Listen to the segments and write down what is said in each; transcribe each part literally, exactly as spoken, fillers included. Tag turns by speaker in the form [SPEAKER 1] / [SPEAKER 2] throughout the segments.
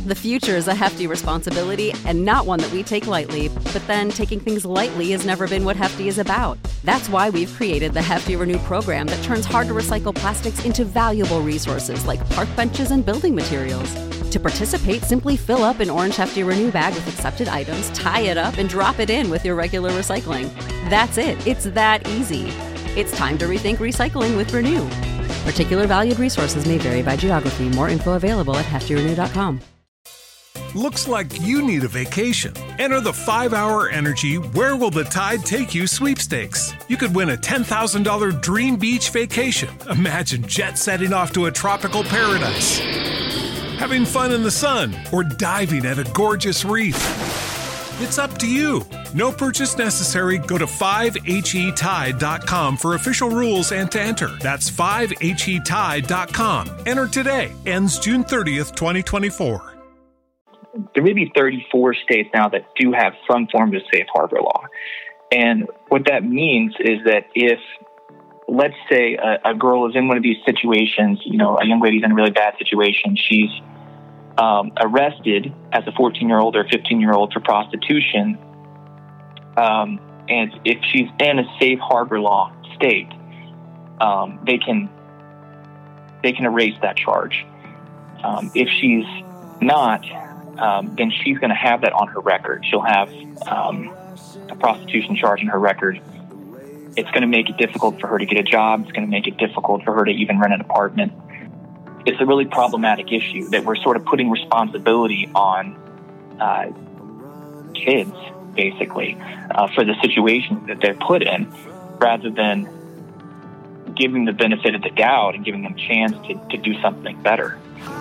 [SPEAKER 1] The future is a hefty responsibility and not one that we take lightly, but then taking things lightly has never been what Hefty is about. That's why we've created the Hefty Renew program that turns hard-to-recycle plastics into valuable resources like park benches and building materials. To participate, simply fill up an orange Hefty Renew bag with accepted items, tie it up, and drop it in with your regular recycling. That's it. It's that easy. It's time to rethink recycling with Renew. Particular valued resources may vary by geography. More info available at hefty renew dot com.
[SPEAKER 2] Looks like you need a vacation. Enter the five hour Energy Where Will the Tide Take You sweepstakes. You could win a ten thousand dollars dream beach vacation. Imagine jet setting off to a tropical paradise, having fun in the sun, or diving at a gorgeous reef. It's up to you. No purchase necessary. Go to five H E tide dot com for official rules and to enter. That's five H E tide dot com. Enter today. Ends June thirtieth, twenty twenty-four.
[SPEAKER 3] There may be thirty-four states now that do have some form of safe harbor law. And what that means is that if, let's say, a, a girl is in one of these situations, you know, a young lady's in a really bad situation, she's um, arrested as a fourteen-year-old or fifteen-year-old for prostitution, um, and if she's in a safe harbor law state, um, they can they can erase that charge. Um, if she's not, Um, then she's going to have that on her record. She'll have um, a prostitution charge in her record. It's going to make it difficult for her to get a job. It's going to make it difficult for her to even rent an apartment. It's a really problematic issue that we're sort of putting responsibility on uh, kids, basically, uh, for the situation that they're put in, rather than giving the benefit of the doubt and giving them a chance to, to do something better.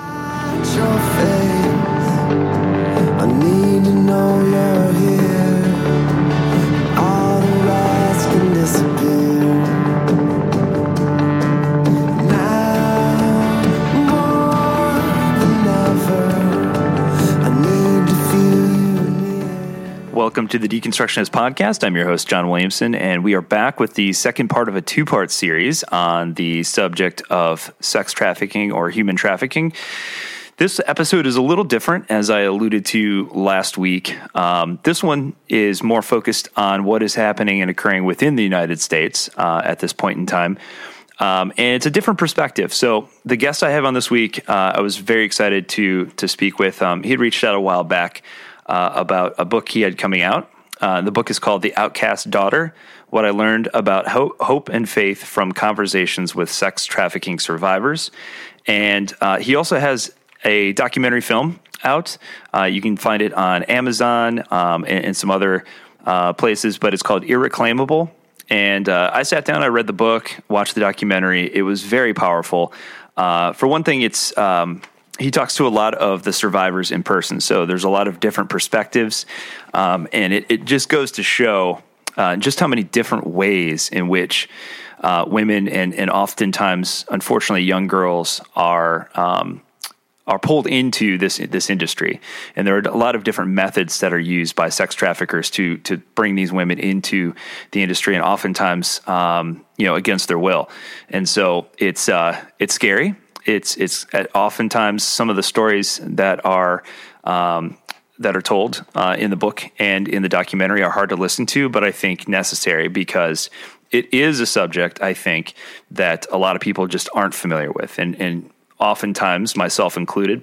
[SPEAKER 4] I need to know you're here. All the rest can disappear. Now, more than ever, I need to feel you near.
[SPEAKER 5] Welcome to the Deconstructionist Podcast. I'm your host, John Williamson, and we are back with the second part of a two-part series on the subject of sex trafficking or human trafficking. This episode is a little different, as I alluded to last week. Um, this one is more focused on what is happening and occurring within the United States uh, at this point in time. Um, and it's a different perspective. So the guest I have on this week, uh, I was very excited to to speak with. Um, he had reached out a while back uh, about a book he had coming out. Uh, the book is called The Outcast Daughter, What I Learned About Ho- Hope and Faith from Conversations with Sex Trafficking Survivors. And uh, he also has a documentary film out. Uh, you can find it on Amazon um, and, and some other uh, places, but it's called Irreclaimable. And uh, I sat down, I read the book, watched the documentary. It was very powerful. Uh, for one thing, it's um, he talks to a lot of the survivors in person, so there's a lot of different perspectives, um, and it, it just goes to show uh, just how many different ways in which uh, women and, and oftentimes, unfortunately, young girls are um, are pulled into this this industry. And there are a lot of different methods that are used by sex traffickers to to bring these women into the industry, and oftentimes, um, you know, against their will. And so it's uh, it's scary. It's it's oftentimes some of the stories that are um, that are told uh, in the book and in the documentary are hard to listen to, but I think necessary, because it is a subject, I think, that a lot of people just aren't familiar with. And and oftentimes, myself included,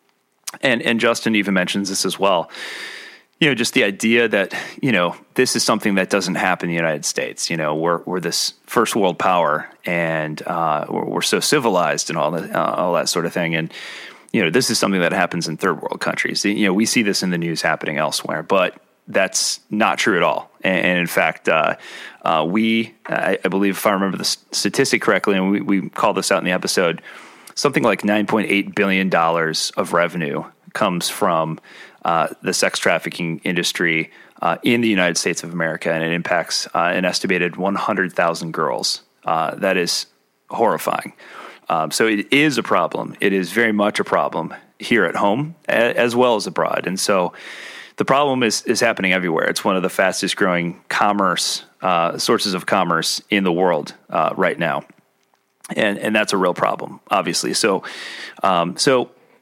[SPEAKER 5] and and Justin even mentions this as well, you know, just the idea that, you know, this is something that doesn't happen in the United States. You know, we're we're this first world power, and uh, we're, we're so civilized and all that, uh, all that sort of thing. And, you know, this is something that happens in third world countries. You know, we see this in the news happening elsewhere, but that's not true at all. And, and in fact, uh, uh, we, I, I believe, if I remember the statistic correctly, and we, we called this out in the episode, something like nine point eight billion dollars of revenue comes from uh, the sex trafficking industry uh, in the United States of America, and it impacts uh, an estimated one hundred thousand girls. Uh, that is horrifying. Um, so it is a problem. It is very much a problem here at home a- as well as abroad. And so the problem is is happening everywhere. It's one of the fastest growing commerce uh, sources of commerce in the world uh, right now. And and that's a real problem, obviously. So, um, so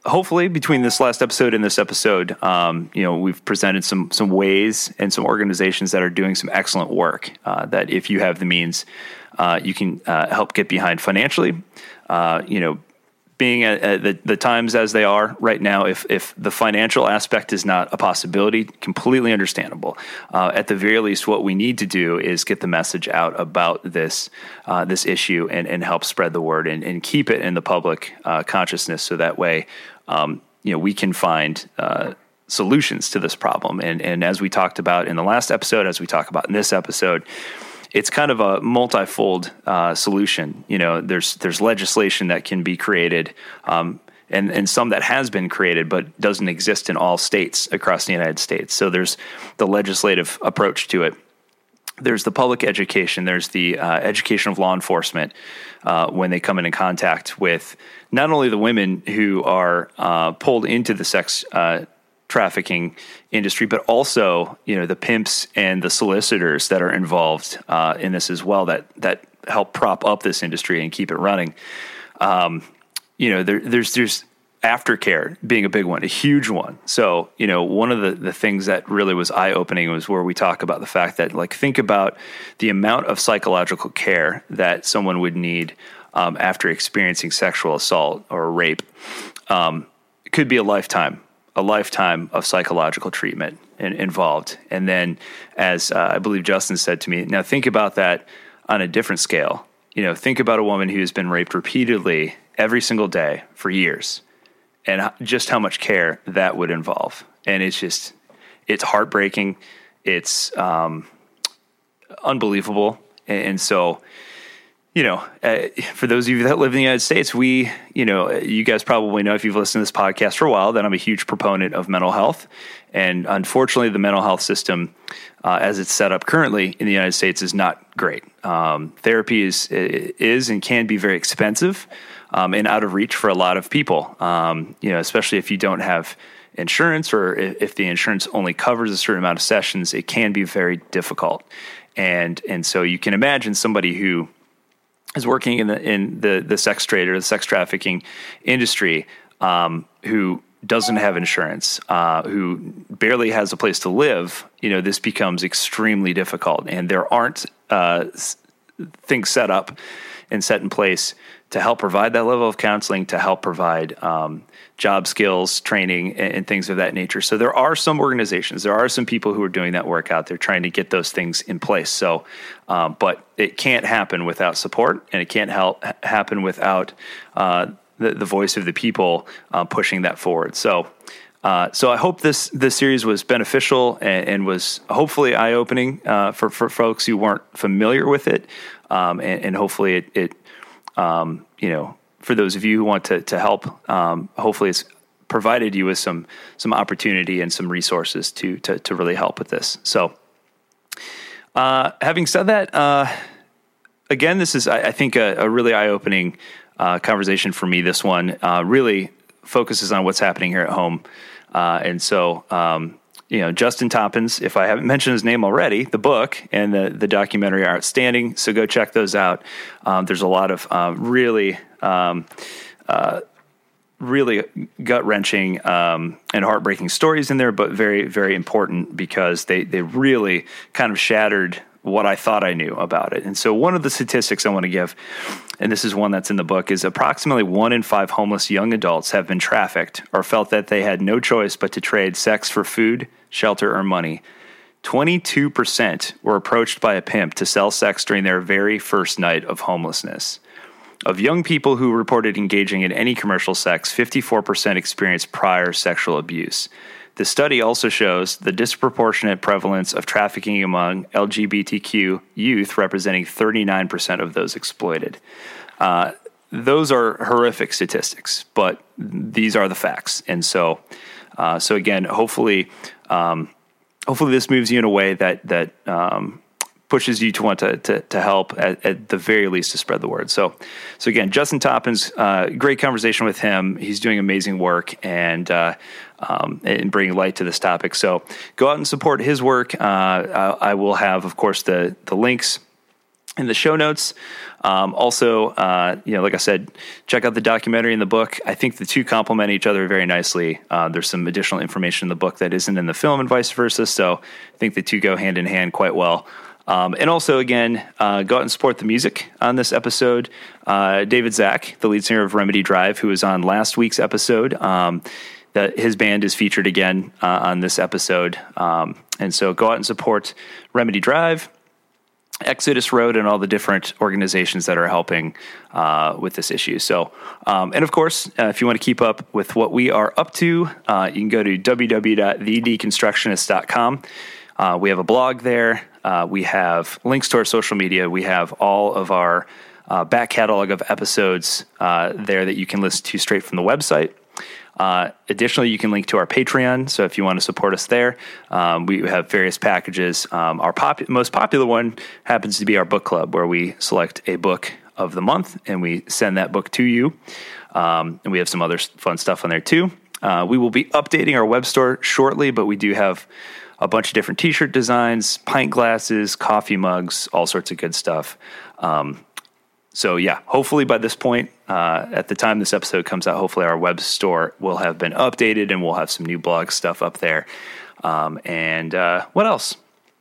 [SPEAKER 5] hopefully between this last episode and this episode, um, you know, we've presented some some ways and some organizations that are doing some excellent work uh, that if you have the means, uh, you can uh, help get behind financially. Uh, you know, being at, at the, the times as they are right now, if if the financial aspect is not a possibility, completely understandable. Uh, at the very least, what we need to do is get the message out about this uh, this issue and, and help spread the word and, and keep it in the public uh, consciousness, so that way, um, you know, we can find uh, solutions to this problem. And and as we talked about in the last episode, as we talk about in this episode, it's kind of a multifold uh, solution. You know, there's there's legislation that can be created, um, and and some that has been created but doesn't exist in all states across the United States. So there's the legislative approach to it. There's the public education. There's the uh, education of law enforcement uh, when they come into contact with not only the women who are uh, pulled into the sex uh trafficking industry, but also, you know, the pimps and the solicitors that are involved uh, in this as well, that that help prop up this industry and keep it running. Um, you know, there, there's there's aftercare being a big one, a huge one. So, you know, one of the, the things that really was eye-opening was where we talk about the fact that, like, think about the amount of psychological care that someone would need um, after experiencing sexual assault or rape. Um, it could be a lifetime. a lifetime of psychological treatment in, involved. And then, as uh, I believe Justin said to me, now think about that on a different scale. You know, think about a woman who's been raped repeatedly every single day for years, and just how much care that would involve. And it's just, it's heartbreaking. It's um, unbelievable. And, and so, you know, uh, for those of you that live in the United States, we, you know, you guys probably know if you've listened to this podcast for a while that I'm a huge proponent of mental health. And unfortunately, the mental health system, uh, as it's set up currently in the United States, is not great. Um, therapy is is and can be very expensive um, and out of reach for a lot of people, um, you know, especially if you don't have insurance, or if the insurance only covers a certain amount of sessions, it can be very difficult. And and so you can imagine somebody who is working in the in the, the sex trade or the sex trafficking industry, um, who doesn't have insurance, uh, who barely has a place to live, you know, this becomes extremely difficult. And there aren't uh, things set up and set in place to help provide that level of counseling, to help provide um, job skills, training, and, and things of that nature. So there are some organizations, there are some people who are doing that work out there trying to get those things in place. So, um, but it can't happen without support, and it can't help happen without uh, the, the voice of the people uh, pushing that forward. So, uh, so I hope this this series was beneficial and, and was hopefully eye-opening uh, for for folks who weren't familiar with it, um, and, and hopefully it. it Um, you know, for those of you who want to, to help, um, hopefully it's provided you with some some opportunity and some resources to to, to really help with this. So, uh, having said that, uh, again, this is, I, I think, a, a really eye-opening uh, conversation for me. This one uh, really focuses on what's happening here at home. Uh, and so, um, you know, Justin Toppins, if I haven't mentioned his name already, the book and the, the documentary are outstanding. So go check those out. Um, there's a lot of uh, really, um, uh, really gut-wrenching um, and heartbreaking stories in there, but very, very important because they, they really kind of shattered what I thought I knew about it. And so one of the statistics I want to give, and this is one that's in the book, is approximately one in five homeless young adults have been trafficked or felt that they had no choice but to trade sex for food, shelter, or money. twenty-two percent were approached by a pimp to sell sex during their very first night of homelessness. Of young people who reported engaging in any commercial sex, fifty-four percent experienced prior sexual abuse. The study also shows the disproportionate prevalence of trafficking among L G B T Q youth, representing thirty-nine percent of those exploited. Uh, those are horrific statistics, but these are the facts. And so, uh, so again, hopefully, um, hopefully this moves you in a way that that um, pushes you to want to to, to help at, at the very least to spread the word. So, so again, Justin Toppins, uh, great conversation with him. He's doing amazing work and uh, um, and bringing light to this topic. So go out and support his work. Uh, I, I will have, of course, the the links in the show notes. Um, also, uh, you know, like I said, check out the documentary and the book. I think the two complement each other very nicely. Uh, there's some additional information in the book that isn't in the film and vice versa. So I think the two go hand in hand quite well. Um, and also, again, uh, go out and support the music on this episode. Uh, David Zach, the lead singer of Remedy Drive, who was on last week's episode, um, that his band is featured again uh, on this episode. Um, and so go out and support Remedy Drive, Exodus Road, and all the different organizations that are helping uh, with this issue. So, um, and of course, uh, if you want to keep up with what we are up to, uh, you can go to w w w dot the deconstructionist dot com. Uh, we have a blog there. Uh, we have links to our social media. We have all of our uh, back catalog of episodes uh, there that you can listen to straight from the website. Uh, additionally, you can link to our Patreon. So if you want to support us there, um, we have various packages. Um, our pop- most popular one happens to be our book club, where we select a book of the month and we send that book to you. Um, and we have some other fun stuff on there too. Uh, we will be updating our web store shortly, but we do have a bunch of different t-shirt designs, pint glasses, coffee mugs, all sorts of good stuff. Um, So yeah, hopefully by this point, uh, at the time this episode comes out, hopefully our web store will have been updated and we'll have some new blog stuff up there. Um, and uh, what else?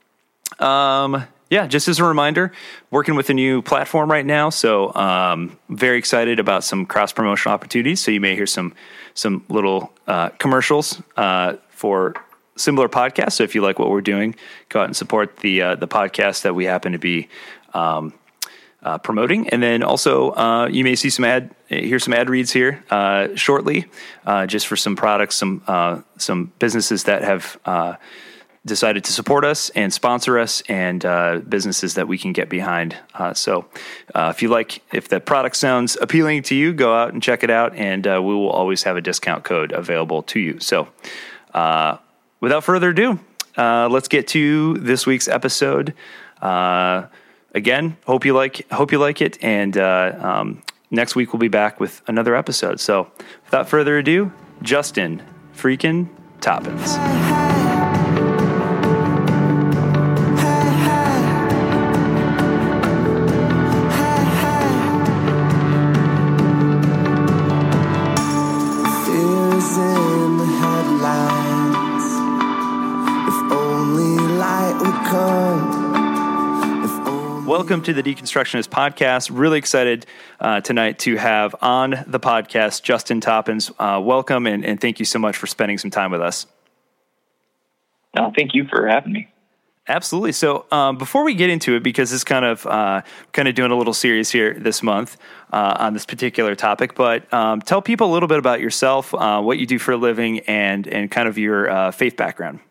[SPEAKER 5] Um, yeah, just as a reminder, working with a new platform right now. So um, very excited about some cross-promotional opportunities. So you may hear some some little uh, commercials uh, for similar podcasts. So if you like what we're doing, go out and support the uh, the podcast that we happen to be um Uh, promoting. And then also uh, you may see some ad, hear some ad reads here uh, shortly, uh, just for some products, some uh, some businesses that have uh, decided to support us and sponsor us, and uh, businesses that we can get behind. Uh, so uh, if you like, if the product sounds appealing to you, go out and check it out, and uh, we will always have a discount code available to you. So uh, without further ado, uh, let's get to this week's episode. Uh, Again, hope you like hope you like it, and uh, um, next week we'll be back with another episode. So, without further ado, Justin freaking Toppins.
[SPEAKER 4] Fears in the headlines. If only light would come.
[SPEAKER 5] Welcome to the Deconstructionist Podcast. Really excited uh, tonight to have on the podcast Justin Toppins. Uh, welcome, and, and thank you so much for spending some time with us.
[SPEAKER 3] No, thank you for having me.
[SPEAKER 5] Absolutely. So um, before we get into it, because it's kind of uh, kind of doing a little series here this month uh, on this particular topic, but um, tell people a little bit about yourself, uh, what you do for a living, and and kind of your uh, faith background.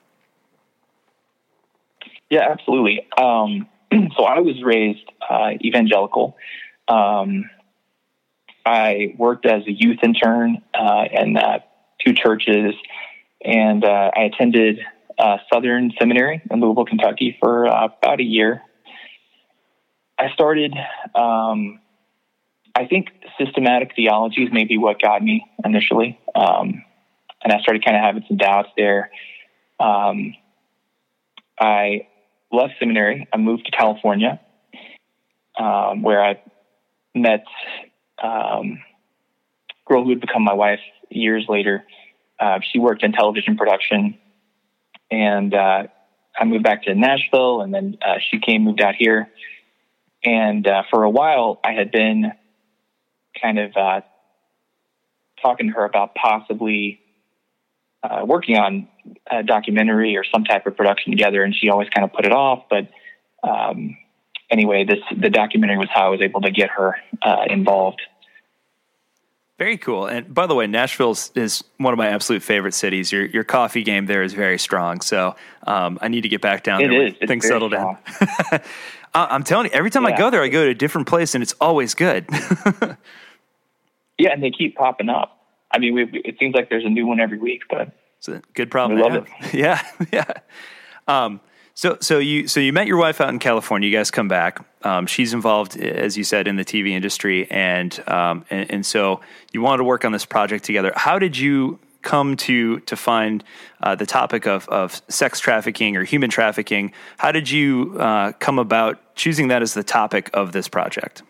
[SPEAKER 3] Yeah, absolutely. Um, So I was raised uh, evangelical. Um, I worked as a youth intern uh, in uh, two churches, and uh, I attended uh, Southern Seminary in Louisville, Kentucky for uh, about a year. I started, um, I think systematic theology is maybe what got me initially, um, and I started kind of having some doubts there. Um, I left seminary. I moved to California, um, where I met um, a girl who would become my wife years later. Uh, she worked in television production, and uh, I moved back to Nashville, and then uh, she came, moved out here. And uh, for a while, I had been kind of uh, talking to her about possibly uh, working on a documentary or some type of production together, and she always kind of put it off. But um, anyway, this the documentary was how I was able to get her uh, involved.
[SPEAKER 5] Very cool. And by the way, Nashville is one of my absolute favorite cities. Your your coffee game there is very strong. So um, I need to get back down
[SPEAKER 3] it
[SPEAKER 5] there.
[SPEAKER 3] Is.
[SPEAKER 5] When things settle down.
[SPEAKER 3] uh,
[SPEAKER 5] I'm telling you, every time yeah. I go there, I go to a different place, and it's always good.
[SPEAKER 3] Yeah, and they keep popping up. I mean, we, it seems like there's a new one every week, but
[SPEAKER 5] it's a good problem.
[SPEAKER 3] We
[SPEAKER 5] to
[SPEAKER 3] love
[SPEAKER 5] have.
[SPEAKER 3] it.
[SPEAKER 5] Yeah, yeah. Um, so, so you, so you met your wife out in California. You guys come back. Um, she's involved, as you said, in the T V industry, and, um, and and so you wanted to work on this project together. How did you come to to find uh, the topic of, of sex trafficking or human trafficking? How did you uh, come about choosing that as the topic of this project?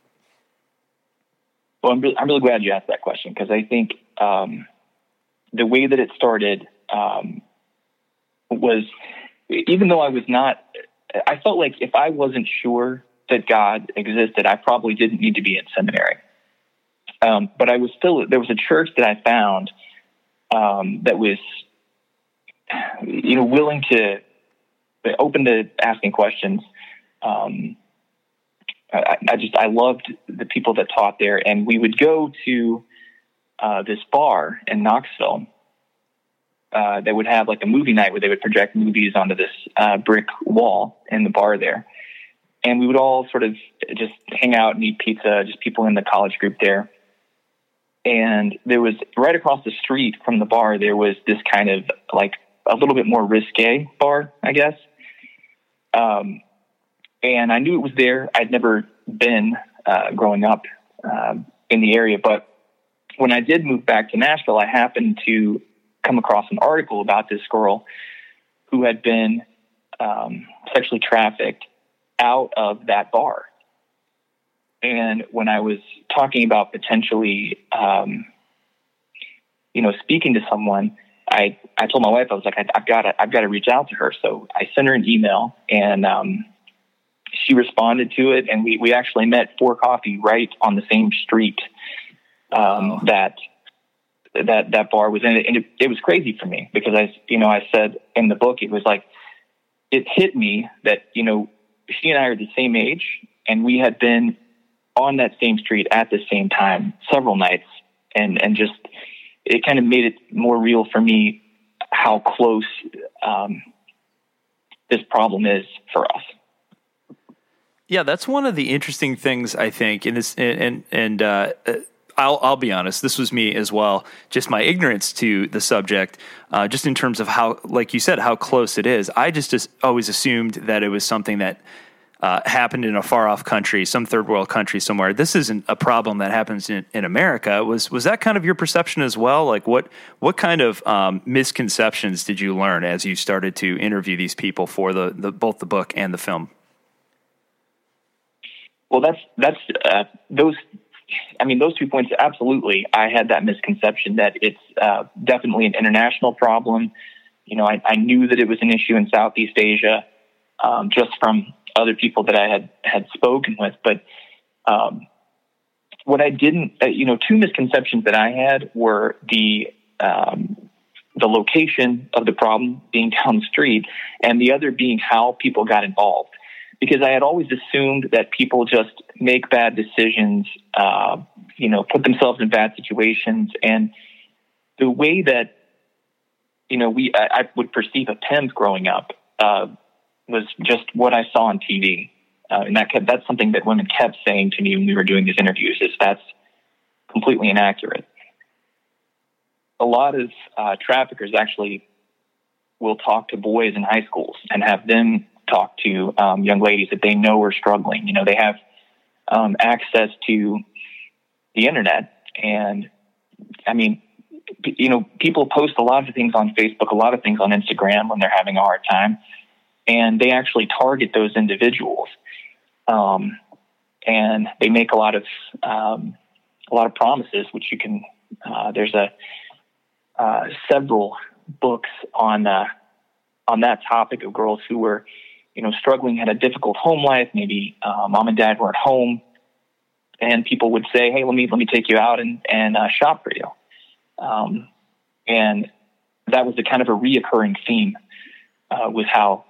[SPEAKER 3] Well, I'm really, I'm really glad you asked that question, because I think um, the way that it started um, was, even though I was not, I felt like if I wasn't sure that God existed, I probably didn't need to be in seminary. Um, but I was still, there was a church that I found um, that was, you know, willing to, open to asking questions. Um, I, I just, I loved the people that taught there, and we would go to uh, this bar in Knoxville uh, that would have like a movie night where they would project movies onto this uh, brick wall in the bar there. And we would all sort of just hang out and eat pizza, just people in the college group there. And there was, right across the street from the bar, there was this kind of like a little bit more risque bar, I guess. Um, and I knew it was there. I'd never been uh, growing up uh, in the area. But when I did move back to Nashville, I happened to come across an article about this girl who had been um, sexually trafficked out of that bar. And when I was talking about potentially, um, you know, speaking to someone, I, I told my wife, I was like, I, I've got to, I've got to reach out to her. So I sent her an email, and um, she responded to it. And we, we actually met for coffee right on the same street um, wow. that, that, that bar was in. And it, it was crazy for me, because I, you know, I said in the book, it was like, it hit me that, you know, she and I are the same age, and we had been on that same street at the same time several nights. And, and just, it kind of made it more real for me how close um, this problem is for us.
[SPEAKER 5] Yeah, that's one of the interesting things, I think, and this, and and uh, I'll I'll be honest, this was me as well, just my ignorance to the subject, uh, just in terms of how, like you said, how close it is. I just, just always assumed that it was something that uh, happened in a far off country, some third world country somewhere. This isn't a problem that happens in, in America. Was was that kind of your perception as well? Like what what kind of um, misconceptions did you learn as you started to interview these people for the, the both the book and the film?
[SPEAKER 3] Well, that's that's uh, those. I mean, those two points. Absolutely, I had that misconception that it's uh, definitely an international problem. You know, I, I knew that it was an issue in Southeast Asia, um, just from other people that I had had spoken with. But um, what I didn't, uh, you know, two misconceptions that I had were the um, the location of the problem being down the street, and the other being how people got involved. Because I had always assumed that people just make bad decisions, uh, you know, put themselves in bad situations. And the way that, you know, we, I, I would perceive a P E M S growing up uh, was just what I saw on T V. Uh, and that kept, that's something that women kept saying to me when we were doing these interviews, is that's completely inaccurate. A lot of uh, traffickers actually will talk to boys in high schools and have them talk to um, young ladies that they know are struggling. You know, they have um, access to the internet. And I mean, p- you know, people post a lot of things on Facebook, a lot of things on Instagram when they're having a hard time, and they actually target those individuals. Um, and they make a lot of, um, a lot of promises, which you can, uh, there's a, uh, several books on, uh, on that topic of girls who were, you know, struggling, had a difficult home life. Maybe uh, mom and dad weren't home, and people would say, "Hey, let me let me take you out and and uh, shop for you." Um, and that was a kind of a reoccurring theme, uh, was how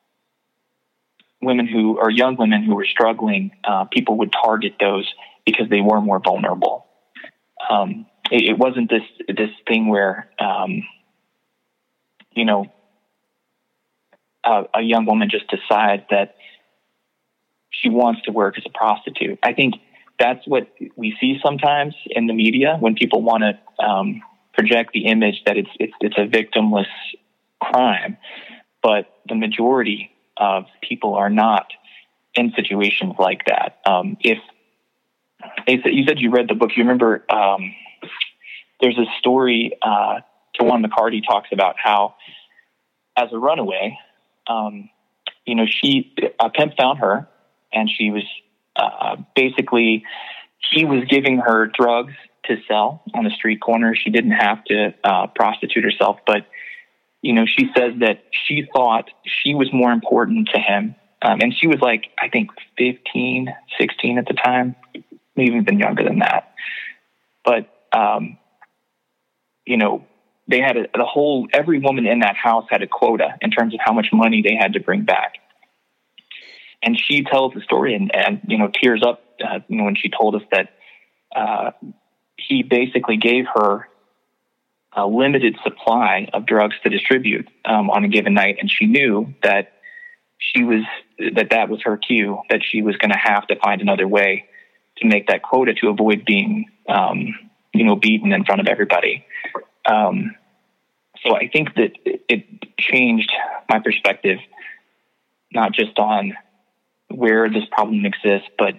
[SPEAKER 3] women who or young women who were struggling, uh, people would target those because they were more vulnerable. Um, it, it wasn't this this thing where, um, you know. Uh, a young woman just decides that she wants to work as a prostitute. I think that's what we see sometimes in the media when people want to um, project the image that it's, it's it's a victimless crime. But the majority of people are not in situations like that. Um, if you said you read the book, you remember um, there's a story uh, Tawana McCarty talks about how, as a runaway, um, you know, she a pimp found her, and she was uh, basically he was giving her drugs to sell on the street corner. She didn't have to uh, prostitute herself, but you know, she says that she thought she was more important to him. Um, and she was like, I think fifteen, sixteen at the time, maybe even younger than that. But, um, you know, they had a, the whole, every woman in that house had a quota in terms of how much money they had to bring back. And she tells the story and, and you know, tears up, uh, you know, when she told us that uh, he basically gave her a limited supply of drugs to distribute um, on a given night. And she knew that she was, that that was her cue, that she was going to have to find another way to make that quota to avoid being, um, you know, beaten in front of everybody. Um, so I think that it changed my perspective, not just on where this problem exists, but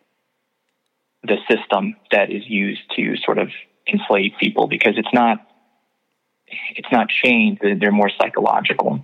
[SPEAKER 3] the system that is used to sort of enslave people, because it's not, it's not chains, they're more psychological.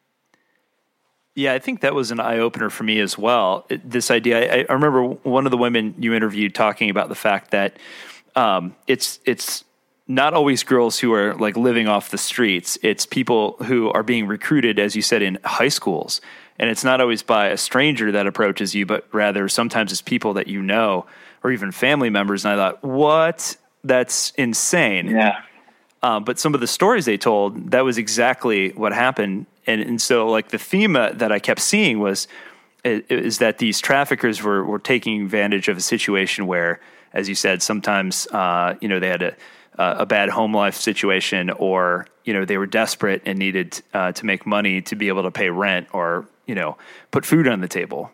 [SPEAKER 5] Yeah, I think that was an eye-opener for me as well. It, this idea, I, I remember one of the women you interviewed talking about the fact that um, it's it's not always girls who are like living off the streets. It's people who are being recruited, as you said, in high schools. And it's not always by a stranger that approaches you, but rather sometimes it's people that you know or even family members. And I thought, what? That's insane.
[SPEAKER 3] Yeah.
[SPEAKER 5] Um, but some of the stories they told, that was exactly what happened. And, and so like the theme uh, that I kept seeing was, is that these traffickers were, were taking advantage of a situation where, as you said, sometimes, uh, you know, they had a, a bad home life situation, or, you know, they were desperate and needed uh, to make money to be able to pay rent or, you know, put food on the table.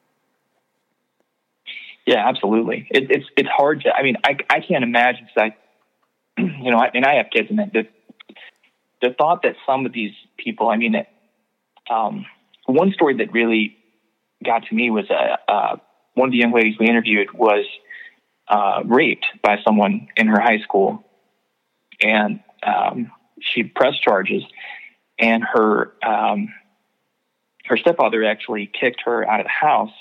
[SPEAKER 3] Yeah, absolutely. It, it's, it's hard to, I mean, I, I can't imagine, because I, you know, I, and I have kids, and the, the thought that some of these people, I mean, um, one story that really got to me was, uh, uh, one of the young ladies we interviewed was, uh, raped by someone in her high school, and, um, she pressed charges, and her, um, her stepfather actually kicked her out of the house,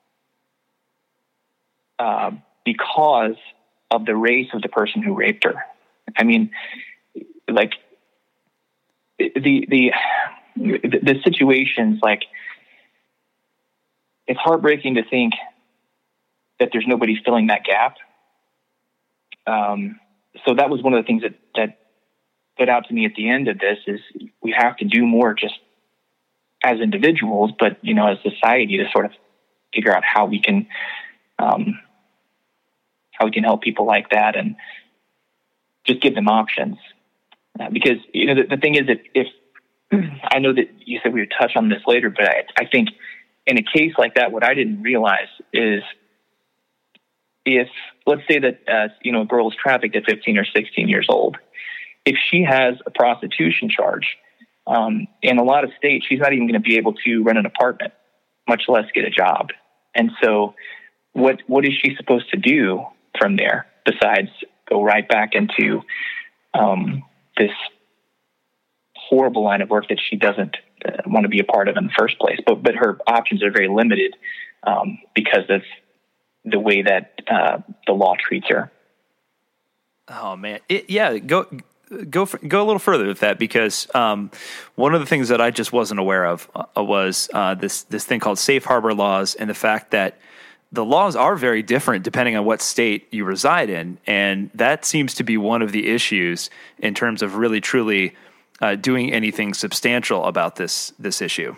[SPEAKER 3] uh, because of the race of the person who raped her. I mean, like the, the, the, the situations, like, it's heartbreaking to think that there's nobody filling that gap. Um, so that was one of the things that, that stood out to me at the end of this, is we have to do more just as individuals, but, you know, as society, to sort of figure out how we can, um, how we can help people like that, and just give them options. Uh, because, you know, the, the thing is that if, I know that you said we would touch on this later, but I, I think in a case like that, what I didn't realize is, if, let's say that, uh, you know, a girl is trafficked at fifteen or sixteen years old, if she has a prostitution charge, um, in a lot of states, she's not even going to be able to rent an apartment, much less get a job. And so what, what is she supposed to do from there besides go right back into, um, this horrible line of work that she doesn't uh, want to be a part of in the first place? But, but her options are very limited, um, because of the way that, uh, the law treats her.
[SPEAKER 5] Oh man. It, yeah. Go, go, for, go a little further with that, because, um, one of the things that I just wasn't aware of uh, was, uh, this, this thing called safe harbor laws, and the fact that the laws are very different depending on what state you reside in. And that seems to be one of the issues in terms of really, truly, uh, doing anything substantial about this, this issue.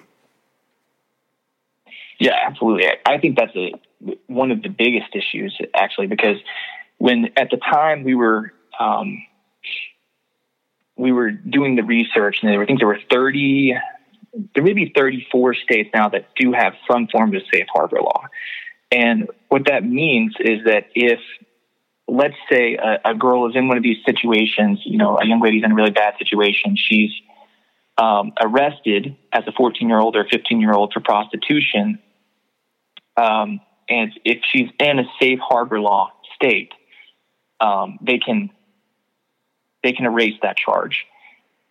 [SPEAKER 3] Yeah, absolutely. I, I think that's a, one of the biggest issues, actually, because when, at the time we were, um, we were doing the research, and there were, I think there were thirty, there may be thirty-four states now that do have some form of safe harbor law. And what that means is that if, let's say a, a girl is in one of these situations, you know, a young lady's in a really bad situation, she's um, arrested as a fourteen-year-old or fifteen-year-old for prostitution, um, and if she's in a safe harbor law state, um, they can they can erase that charge.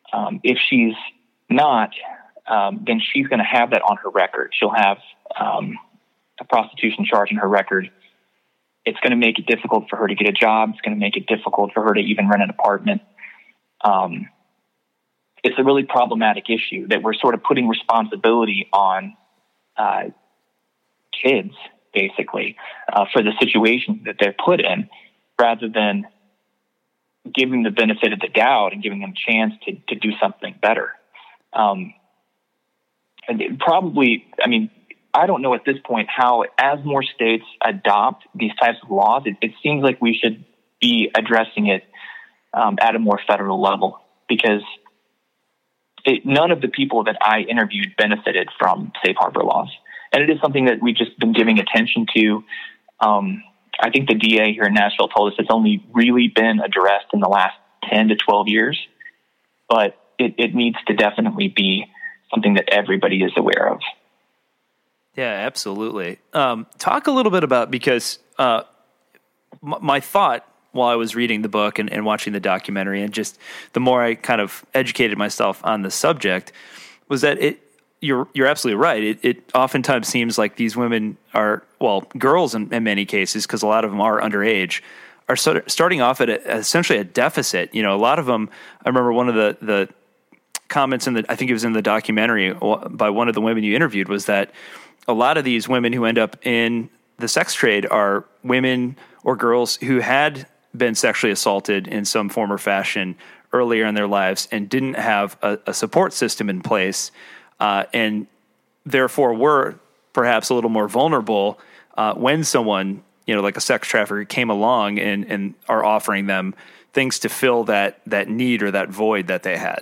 [SPEAKER 3] Um, if she's not, um, then she's going to have that on her record. She'll have um, a prostitution charge in her record. It's going to make it difficult for her to get a job. It's going to make it difficult for her to even rent an apartment. Um, it's a really problematic issue that we're sort of putting responsibility on uh, kids, basically, uh, for the situation that they're put in, rather than giving the benefit of the doubt and giving them a chance to, to do something better. Um, and it probably, I mean, I don't know at this point how, as more states adopt these types of laws, it, it seems like we should be addressing it um, at a more federal level, because it, none of the people that I interviewed benefited from safe harbor laws. And it is something that we've just been giving attention to. Um, I think the D A here in Nashville told us it's only really been addressed in the last ten to twelve years, but it, it needs to definitely be something that everybody is aware of.
[SPEAKER 5] Yeah, absolutely. Um, talk a little bit about, because uh, m- my thought while I was reading the book and, and watching the documentary, and just the more I kind of educated myself on the subject, was that it, you're you're absolutely right. It, it oftentimes seems like these women are, well, girls in, in many cases, because a lot of them are underage, are sort of starting off at a, essentially a deficit. You know, a lot of them, I remember one of the, the comments in the, I think it was in the documentary by one of the women you interviewed, was that a lot of these women who end up in the sex trade are women or girls who had been sexually assaulted in some form or fashion earlier in their lives and didn't have a, a support system in place, uh, and therefore were perhaps a little more vulnerable uh, when someone, you know, like a sex trafficker came along and, and are offering them things to fill that, that need or that void that they had.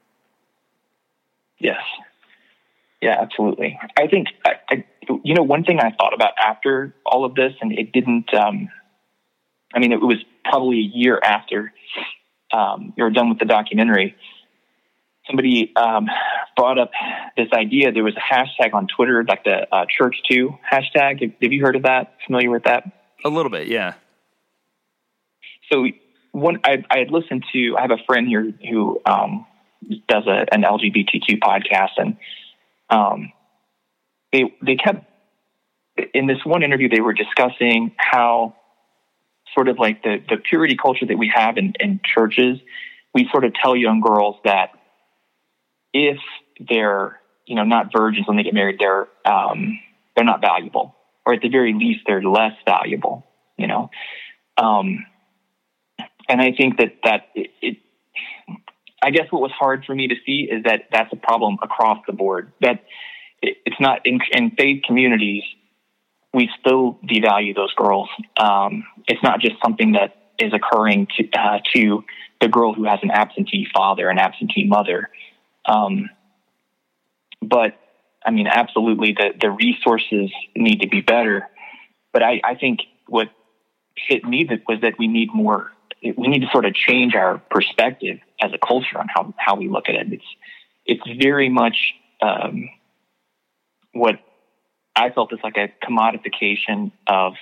[SPEAKER 3] Yes. Yeah, absolutely. I think, I, I, you know, one thing I thought about after all of this, and it didn't, um, I mean, it was probably a year after um, you were done with the documentary, somebody um, brought up this idea. There was a hashtag on Twitter, like the uh, Church two hashtag. Have, have you heard of that? Familiar with that?
[SPEAKER 5] A little bit, yeah.
[SPEAKER 3] So one, I, I had listened to, I have a friend here who um, does a, an L G B T Q podcast, and um, they they kept, in this one interview, they were discussing how sort of like the, the purity culture that we have in, in churches, we sort of tell young girls that if they're, you know, not virgins when they get married, they're, um, they're not valuable, or at the very least, they're less valuable, you know? Um, and I think that, that it, it, I guess what was hard for me to see is that that's a problem across the board, that it, it's not in, in faith communities, we still devalue those girls. Um, it's not just something that is occurring to, uh, to the girl who has an absentee father, an absentee mother. Um, but I mean, absolutely the, the resources need to be better. But I, I think what hit me that was that we need more, we need to sort of change our perspective as a culture on how, how we look at it. It's, it's very much, um, what I felt is like a commodification of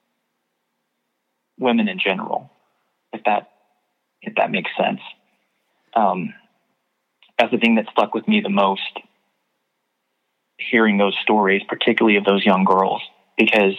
[SPEAKER 3] women in general, if that, if that makes sense. Um, that's the thing that stuck with me the most, hearing those stories, particularly of those young girls, because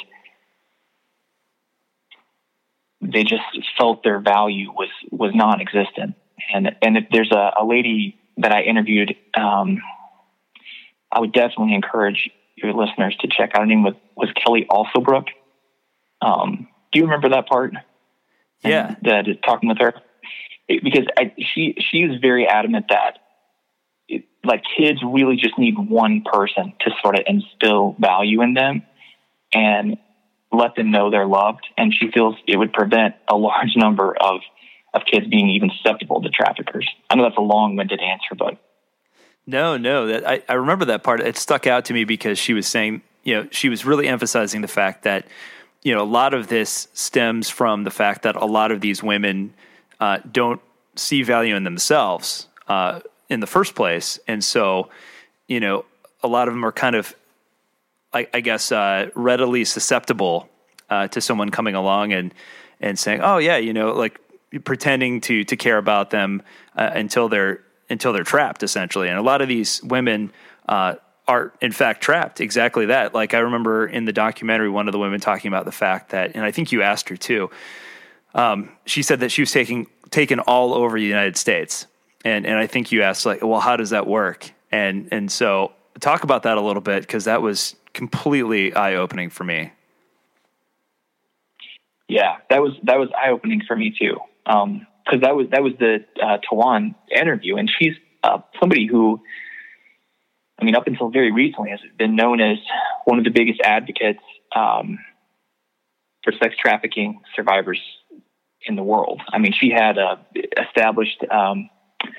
[SPEAKER 3] they just felt their value was, was non-existent. And, and if there's a, a lady that I interviewed, um, I would definitely encourage your listeners to check out. Her name was, was Kelly Alsobrook. Um, do you remember that part?
[SPEAKER 5] Yeah.
[SPEAKER 3] That is talking with her, it, because I, she, she was very adamant that it, like kids really just need one person to sort of instill value in them and let them know they're loved. And she feels it would prevent a large number of, of kids being even susceptible to traffickers. I know that's a long-winded answer, but
[SPEAKER 5] No, no, that I, I remember that part. It stuck out to me because she was saying, you know, she was really emphasizing the fact that, you know, a lot of this stems from the fact that a lot of these women uh, don't see value in themselves uh, in the first place. And so, you know, a lot of them are kind of, I, I guess, uh, readily susceptible uh, to someone coming along and, and saying, oh yeah, you know, like pretending to, to care about them uh, until they're, until they're trapped, essentially. And a lot of these women uh, are, in fact, trapped. Exactly that. Like, I remember in the documentary, one of the women talking about the fact that, and I think you asked her too, um, she said that she was taking taken all over the United States. And and I think you asked, like, well, how does that work? And and so talk about that a little bit, because that was completely eye-opening for me.
[SPEAKER 3] Yeah, that was that was eye-opening for me too, because um, that was that was the uh, Tawan interview, and she's uh, somebody who, I mean, up until very recently, has been known as one of the biggest advocates um, for sex trafficking survivors in the world. I mean, she had uh, established um,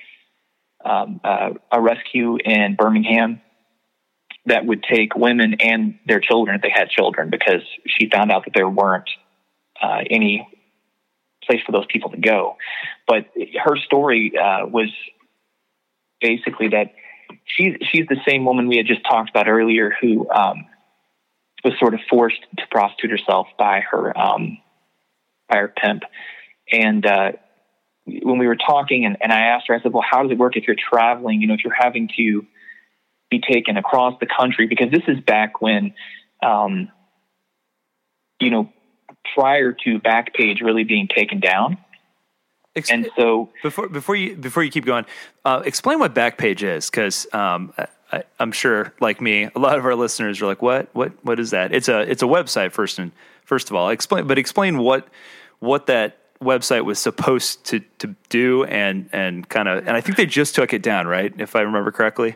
[SPEAKER 3] um, uh, a rescue in Birmingham that would take women and their children if they had children, because she found out that there weren't Uh, any place for those people to go. But her story uh, was basically that she's, she's the same woman we had just talked about earlier who um, was sort of forced to prostitute herself by her, um, by her pimp. And uh, when we were talking and, and I asked her, I said, well, how does it work if you're traveling, you know, if you're having to be taken across the country? Because this is back when, um, you know, prior to Backpage really being taken down. Ex- and so
[SPEAKER 5] before before you before you keep going, uh, explain what Backpage is, because um, I, I'm sure, like me, a lot of our listeners are like, "What? What? What is that?" It's a it's a website first and first of all. Explain, but explain what what that website was supposed to, to do, and and kind of, and I think they just took it down, right? If I remember correctly.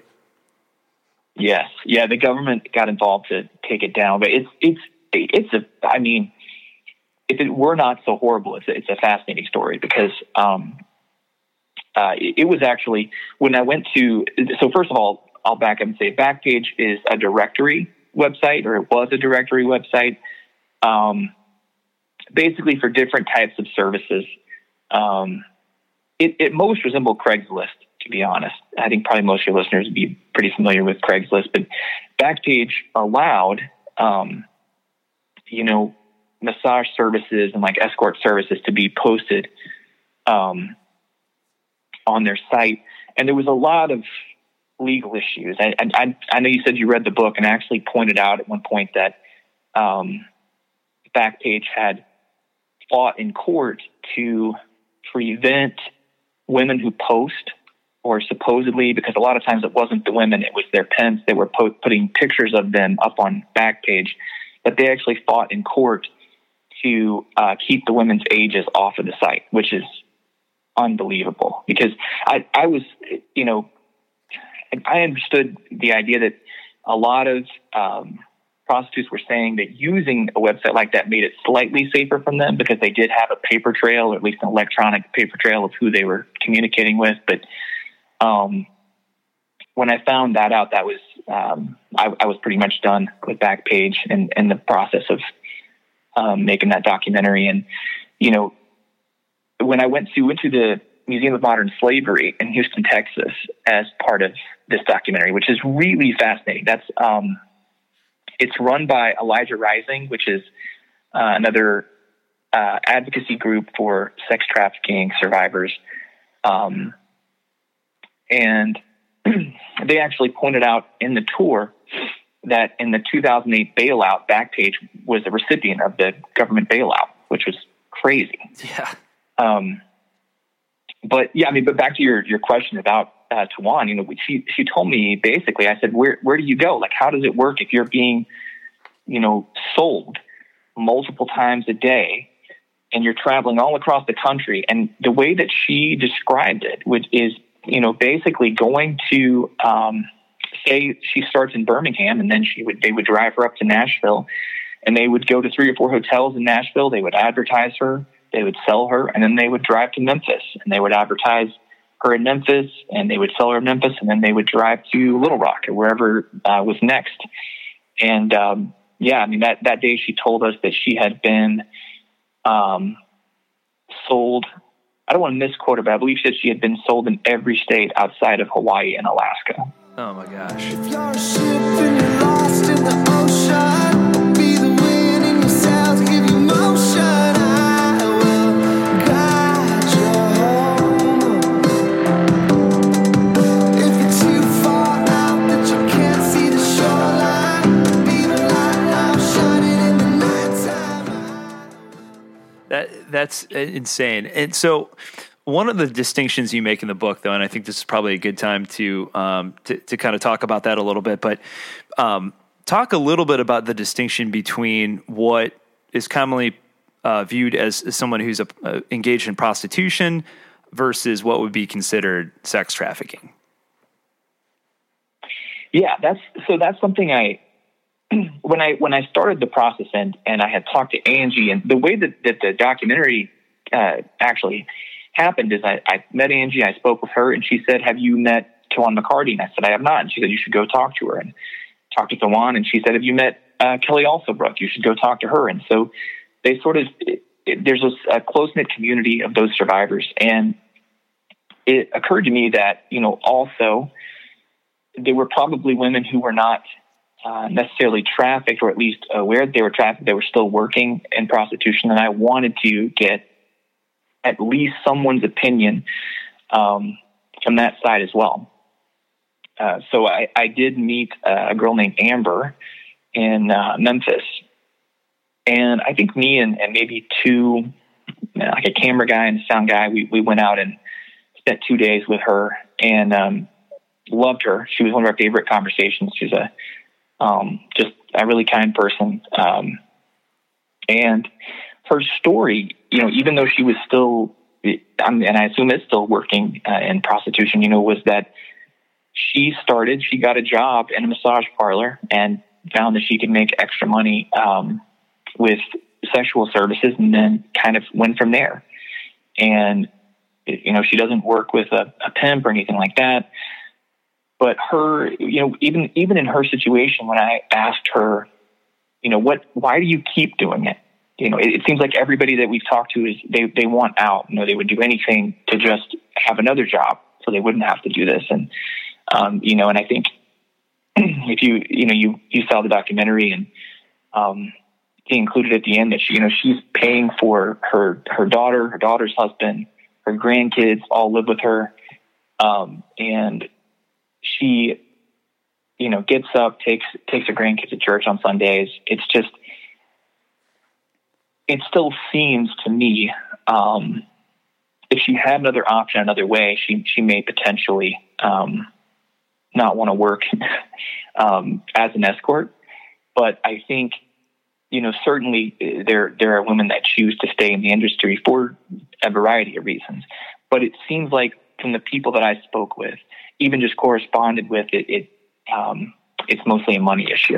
[SPEAKER 3] Yes, yeah, the government got involved to take it down, but it's it's it's a, I mean. If it were not so horrible, it's a, it's a fascinating story, because um, uh, it, it was actually when I went to. So first of all, I'll back up and say Backpage is a directory website, or it was a directory website, um, basically for different types of services. Um, it, it most resembled Craigslist, to be honest. I think probably most of your listeners would be pretty familiar with Craigslist, but Backpage allowed, um, you know, massage services and like escort services to be posted um, on their site. And there was a lot of legal issues. I, I, I know you said you read the book, and I actually pointed out at one point that um, Backpage had fought in court to prevent women who post, or supposedly, because a lot of times it wasn't the women, it was their pimps, they were po- putting pictures of them up on Backpage, but they actually fought in court to uh, keep the women's ages off of the site, which is unbelievable. Because I, I was, you know, I understood the idea that a lot of um, prostitutes were saying that using a website like that made it slightly safer from them, because they did have a paper trail, or at least an electronic paper trail of who they were communicating with. But um, when I found that out, that was um, I, I was pretty much done with Backpage and, and the process of Um, making that documentary. And, you know, when I went to, went to the Museum of Modern Slavery in Houston, Texas, as part of this documentary, which is really fascinating. That's, um, it's run by Elijah Rising, which is uh, another uh, advocacy group for sex trafficking survivors. Um, and they actually pointed out in the tour that in the two thousand eight bailout, Backpage was a recipient of the government bailout, which was crazy.
[SPEAKER 5] Yeah.
[SPEAKER 3] Um, but yeah, I mean, but back to your, your question about uh, Tawan, you know, she, she told me basically, I said, where, where do you go? Like, how does it work if you're being, you know, sold multiple times a day and you're traveling all across the country? And the way that she described it, which is, you know, basically going to, um, say she starts in Birmingham, and then she would, they would drive her up to Nashville, and they would go to three or four hotels in Nashville. They would advertise her, they would sell her, and then they would drive to Memphis, and they would advertise her in Memphis, and they would sell her in Memphis, and then they would drive to Little Rock or wherever uh, was next. And um, yeah, I mean, that, that day she told us that she had been um, sold, I don't want to misquote her, but I believe she said she had been sold in every state outside of Hawaii and Alaska.
[SPEAKER 5] Oh my gosh.
[SPEAKER 4] If you're a ship and you're lost in the ocean, I'll be the wind in your sails, give you motion. I will guide you home.
[SPEAKER 5] That's insane. And so one of the distinctions you make in the book, though, and I think this is probably a good time to um, to, to kind of talk about that a little bit, but um, talk a little bit about the distinction between what is commonly uh, viewed as, as someone who's a, uh, engaged in prostitution versus what would be considered sex trafficking.
[SPEAKER 3] Yeah, that's so. That's something I when I when I started the process and and I had talked to Angie, and the way that, that the documentary uh, actually happened is I, I met Angie, I spoke with her, and she said, "Have you met Tawan McCarty?" And I said, "I have not." And she said, "You should go talk to her." And talked to Tawan, and she said, "Have you met uh, Kelly Alsobrook? You should go talk to her." And so they sort of it, it, there's a, a close knit community of those survivors, and it occurred to me that you know also there were probably women who were not uh, necessarily trafficked, or at least aware that they were trafficked. They were still working in prostitution, and I wanted to get at least someone's opinion um, from that side as well. Uh, so I, I did meet uh, a girl named Amber in uh, Memphis, and I think me and, and maybe two, like a camera guy and a sound guy, we, we went out and spent two days with her, and um, loved her. She was one of our favorite conversations. She's a um, just a really kind person. Um, and her story, you know, even though she was still, and I assume is still working uh, in prostitution, you know, was that she started, she got a job in a massage parlor and found that she could make extra money um, with sexual services, and then kind of went from there. And, you know, she doesn't work with a, a pimp or anything like that. But her, you know, even even in her situation, when I asked her, you know, what, why do you keep doing it? You know, it, it seems like everybody that we've talked to is they they want out. You know, they would do anything to just have another job so they wouldn't have to do this. And um, you know, and I think if you you know you you saw the documentary, and um, he included at the end that she, you know, she's paying for her her daughter, her daughter's husband, her grandkids all live with her, um, and she, you know, gets up, takes takes her grandkids to church on Sundays. It's just, it still seems to me, um, if she had another option, another way, she she may potentially um, not want to work um, as an escort. But I think, you know, certainly there there are women that choose to stay in the industry for a variety of reasons. But it seems like from the people that I spoke with, even just corresponded with, it, it um, it's mostly a money issue.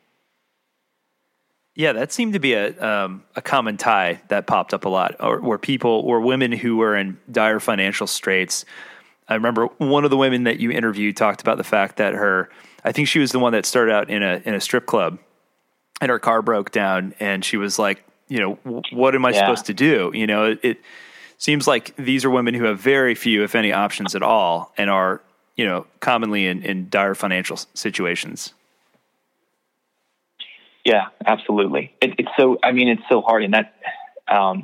[SPEAKER 5] Yeah, that seemed to be a um, a common tie that popped up a lot, or where people or women who were in dire financial straits. I remember one of the women that you interviewed talked about the fact that her, I think she was the one that started out in a in a strip club, and her car broke down, and she was like, you know, what am I yeah. supposed to do? You know, it, it seems like these are women who have very few, if any, options at all, and are, you know, commonly in, in dire financial situations.
[SPEAKER 3] Yeah, absolutely. It, it's so, I mean, it's so hard. And that, um,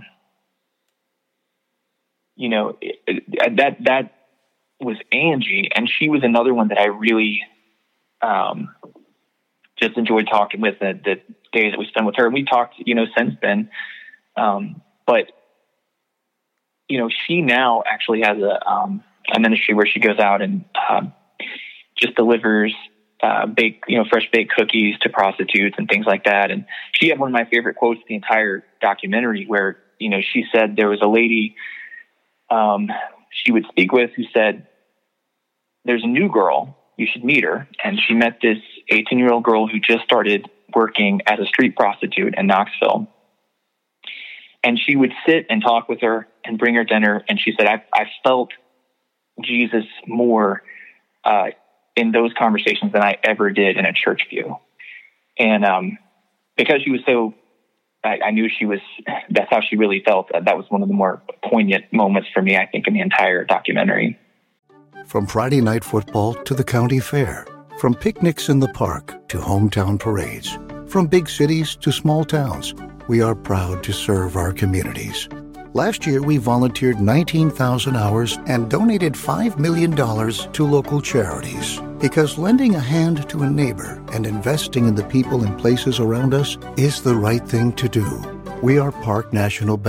[SPEAKER 3] you know, it, it, that, that was Angie. And she was another one that I really, um, just enjoyed talking with the, the day that we spent with her. And we talked, you know, since then. Um, but, you know, she now actually has a, um, a ministry where she goes out and, um, just delivers, Uh, bake, you know, fresh baked cookies to prostitutes and things like that. And she had one of my favorite quotes the entire documentary, where, you know, she said there was a lady um, she would speak with who said, "There's a new girl, you should meet her." And she met this eighteen year old girl who just started working as a street prostitute in Knoxville. And she would sit and talk with her and bring her dinner. And she said, I, I felt Jesus more, uh, in those conversations than I ever did in a church view. And um, because she was so, I, I knew she was, that's how she really felt. That was one of the more poignant moments for me, I think, in the entire documentary.
[SPEAKER 6] From Friday night football to the county fair, from picnics in the park to hometown parades, from big cities to small towns, we are proud to serve our communities. Last year, we volunteered nineteen thousand hours and donated five million dollars to local charities. Because lending a hand to a neighbor and investing in the people and places around us is the right thing to do. We are Park National Bank,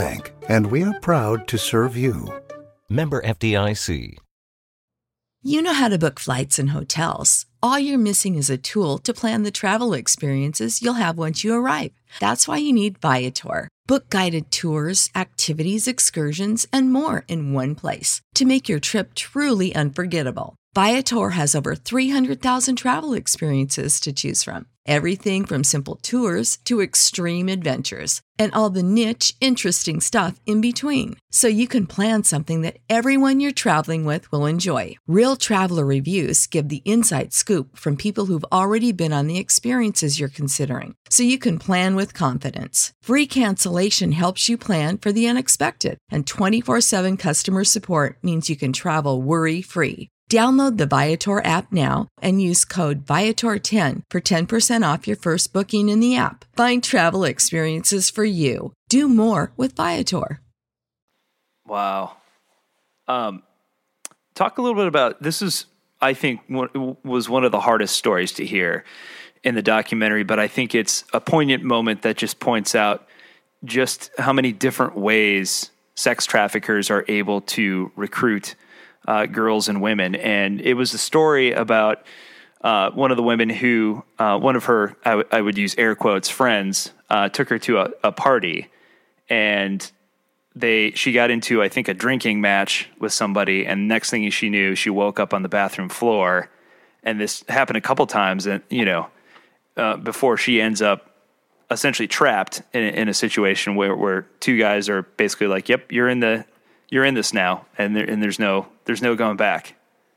[SPEAKER 6] And we are proud to serve you.
[SPEAKER 7] Member F D I C.
[SPEAKER 8] You know how to book flights and hotels. All you're missing is a tool to plan the travel experiences you'll have once you arrive. That's why you need Viator. Book guided tours, activities, excursions, and more in one place to make your trip truly unforgettable. Viator has over three hundred thousand travel experiences to choose from. Everything from simple tours to extreme adventures and all the niche, interesting stuff in between. So you can plan something that everyone you're traveling with will enjoy. Real traveler reviews give the inside scoop from people who've already been on the experiences you're considering. So you can plan with confidence. Free cancellation helps you plan for the unexpected. And twenty-four seven customer support means you can travel worry-free. Download the Viator app now and use code Viator ten for ten percent off your first booking in the app. Find travel experiences for you. Do more with Viator.
[SPEAKER 5] Wow. Um, talk a little bit about, this is, I think, was one of the hardest stories to hear in the documentary, but I think it's a poignant moment that just points out just how many different ways sex traffickers are able to recruit Uh, girls and women. And it was a story about uh, one of the women who, uh, one of her, I, w- I would use air quotes, friends, uh, took her to a, a party, and they she got into, I think, a drinking match with somebody, and next thing she knew, she woke up on the bathroom floor, and this happened a couple times, and you know, uh, before she ends up essentially trapped in, in a situation where, where two guys are basically like, yep, you're in the You're in this now, and there, and there's no there's no going back.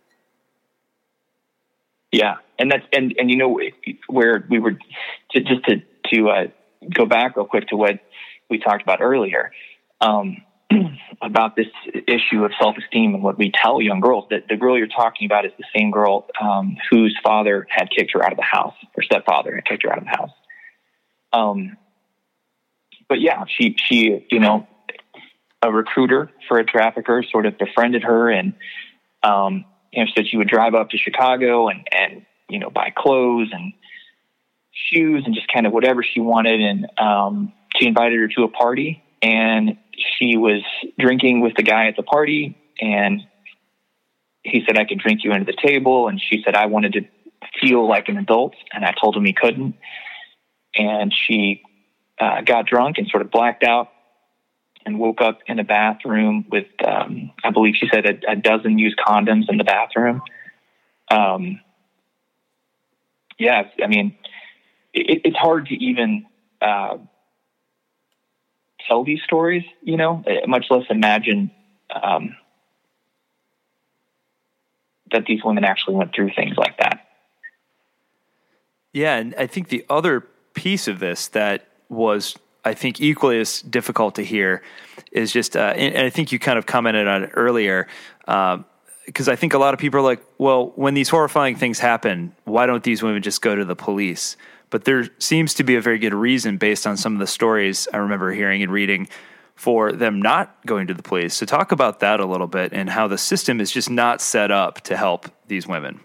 [SPEAKER 3] Yeah, and that's and, and you know where we were to, just to to uh, go back real quick to what we talked about earlier um, about this issue of self-esteem and what we tell young girls. That the girl you're talking about is the same girl um, whose father had kicked her out of the house, or stepfather had kicked her out of the house. Um, but yeah, she she you know. a recruiter for a trafficker sort of befriended her, and um, you know, said she would drive up to Chicago and, and you know, buy clothes and shoes and just kind of whatever she wanted. And um, she invited her to a party, and she was drinking with the guy at the party, and he said, I could drink you into the table. And she said, I wanted to feel like an adult, and I told him he couldn't. And she uh, got drunk and sort of blacked out, and woke up in a bathroom with, um, I believe she said, a, a dozen used condoms in the bathroom. Um, yeah, I mean, it, it's hard to even uh, tell these stories, you know, much less imagine um, that these women actually went through things like that.
[SPEAKER 5] Yeah, and I think the other piece of this that was, I think, equally as difficult to hear is just, uh, and, and I think you kind of commented on it earlier, because uh, I think a lot of people are like, well, when these horrifying things happen, why don't these women just go to the police? But there seems to be a very good reason based on some of the stories I remember hearing and reading for them not going to the police. So talk about that a little bit and how the system is just not set up to help these women.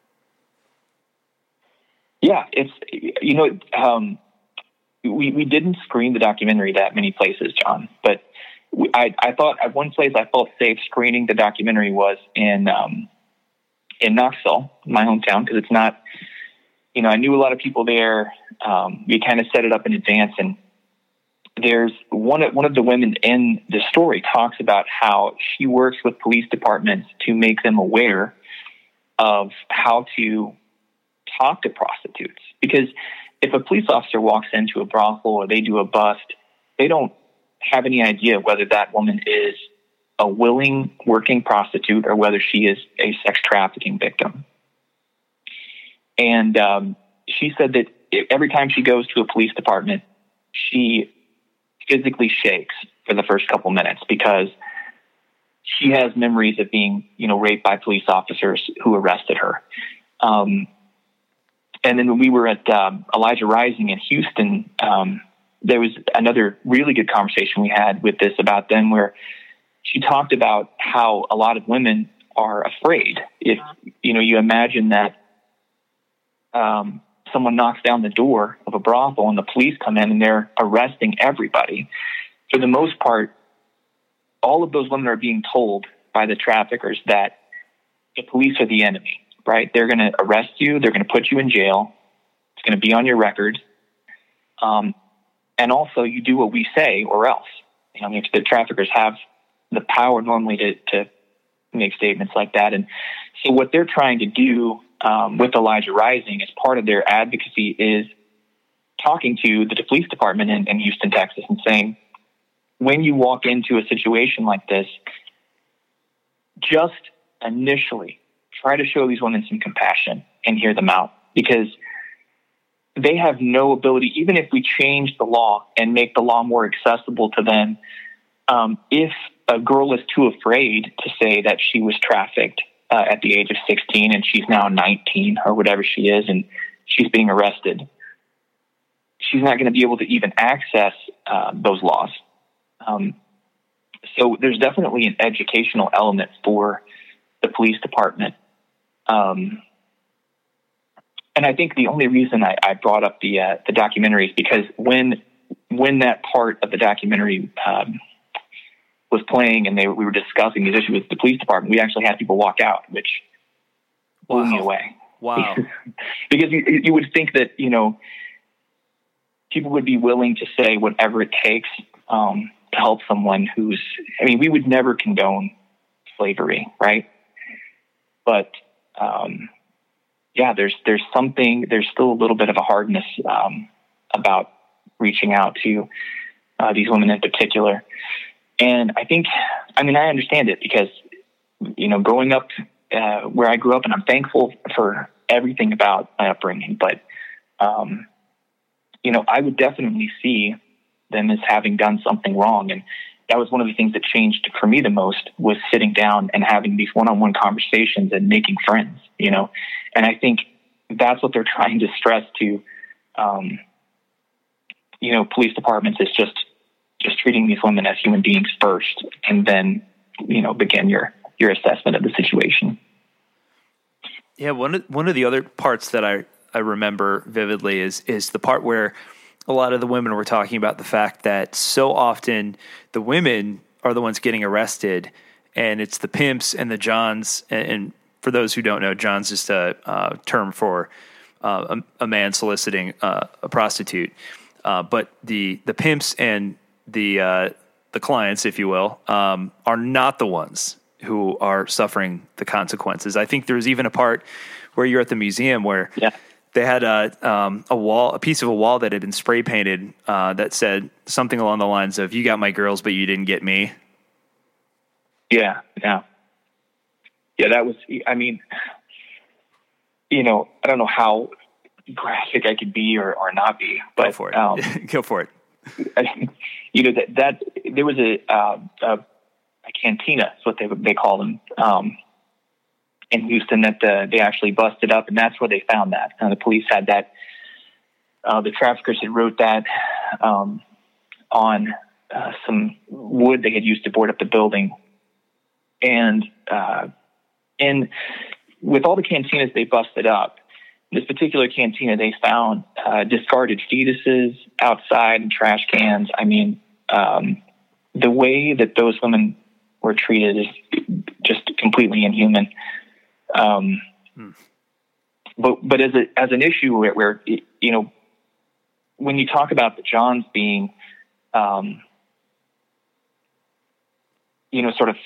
[SPEAKER 3] Yeah, it's, you know, um, We we didn't screen the documentary that many places, John, but we, I I thought at one place I felt safe screening the documentary was in um, in Knoxville, my hometown, because it's not, you know, I knew a lot of people there. Um, we kind of set it up in advance, and there's one one of the women in the story talks about how she works with police departments to make them aware of how to talk to prostitutes, because if a police officer walks into a brothel or they do a bust, they don't have any idea whether that woman is a willing working prostitute or whether she is a sex trafficking victim. And um, she said that every time she goes to a police department, she physically shakes for the first couple minutes because she has memories of being, you know, raped by police officers who arrested her. Um, And then when we were at um, Elijah Rising in Houston, um, there was another really good conversation we had with this about them, where she talked about how a lot of women are afraid. If, you know, you imagine that um, someone knocks down the door of a brothel and the police come in and they're arresting everybody. For the most part, all of those women are being told by the traffickers that the police are the enemy, right? They're going to arrest you. They're going to put you in jail. It's going to be on your record. Um, and also you do what we say or else. You know, I mean, the traffickers have the power normally to, to make statements like that. And so what they're trying to do um, with Elijah Rising as part of their advocacy is talking to the police department in, in Houston, Texas, and saying, when you walk into a situation like this, just initially try to show these women some compassion and hear them out, because they have no ability, even if we change the law and make the law more accessible to them, um, if a girl is too afraid to say that she was trafficked uh, at the age of sixteen and she's now nineteen or whatever she is, and she's being arrested, she's not going to be able to even access uh, those laws. Um, so there's definitely an educational element for the police department. Um, and I think the only reason I, I brought up the uh, the documentary is because when when that part of the documentary um, was playing and they we were discussing these issues with the police department, we actually had people walk out, which blew
[SPEAKER 5] wow.
[SPEAKER 3] me away.
[SPEAKER 5] Wow!
[SPEAKER 3] Because you you would think that, you know, people would be willing to say whatever it takes um, to help someone who's, I mean, we would never condone slavery, right? But, um, yeah, there's, there's something, there's still a little bit of a hardness um, about reaching out to uh, these women in particular. And I think, I mean, I understand it because, you know, growing up uh, where I grew up, and I'm thankful for everything about my upbringing, but, um, you know, I would definitely see them as having done something wrong. And that was one of the things that changed for me the most, was sitting down and having these one-on-one conversations and making friends, you know. And I think that's what they're trying to stress to, um, you know, police departments, is just, just treating these women as human beings first, and then, you know, begin your, your assessment of the situation.
[SPEAKER 5] Yeah. One of, one of the other parts that I, I remember vividly is is the part where a lot of the women were talking about the fact that so often the women are the ones getting arrested, and it's the pimps and the Johns. And, and for those who don't know, John's just a uh, term for uh, a, a man soliciting uh, a prostitute. Uh, but the the pimps and the uh, the clients, if you will, um, are not the ones who are suffering the consequences. I think there was even a part where you're at the museum where yeah. they had a um, a wall, a piece of a wall that had been spray painted uh, that said something along the lines of, "You got my girls, but you didn't get me."
[SPEAKER 3] Yeah, yeah, yeah. That was, I mean, you know, I don't know how graphic I could be or, or not be, but
[SPEAKER 5] go for it.
[SPEAKER 3] Um,
[SPEAKER 5] go for it.
[SPEAKER 3] You know, that that there was a uh, a, a cantina, is what they they call them. Um, in Houston, that uh, they actually busted up, and that's where they found that. Uh, the police had that. Uh, the traffickers had wrote that um, on uh, some wood they had used to board up the building. And uh, and with all the cantinas they busted up, this particular cantina, they found uh, discarded fetuses outside and trash cans. I mean, um, the way that those women were treated is just completely inhuman. Um, hmm. But but as a as an issue where, where you know, when you talk about the Johns being, um, you know, sort of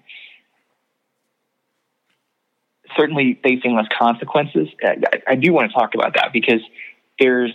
[SPEAKER 3] certainly facing less consequences, I, I do want to talk about that, because there's,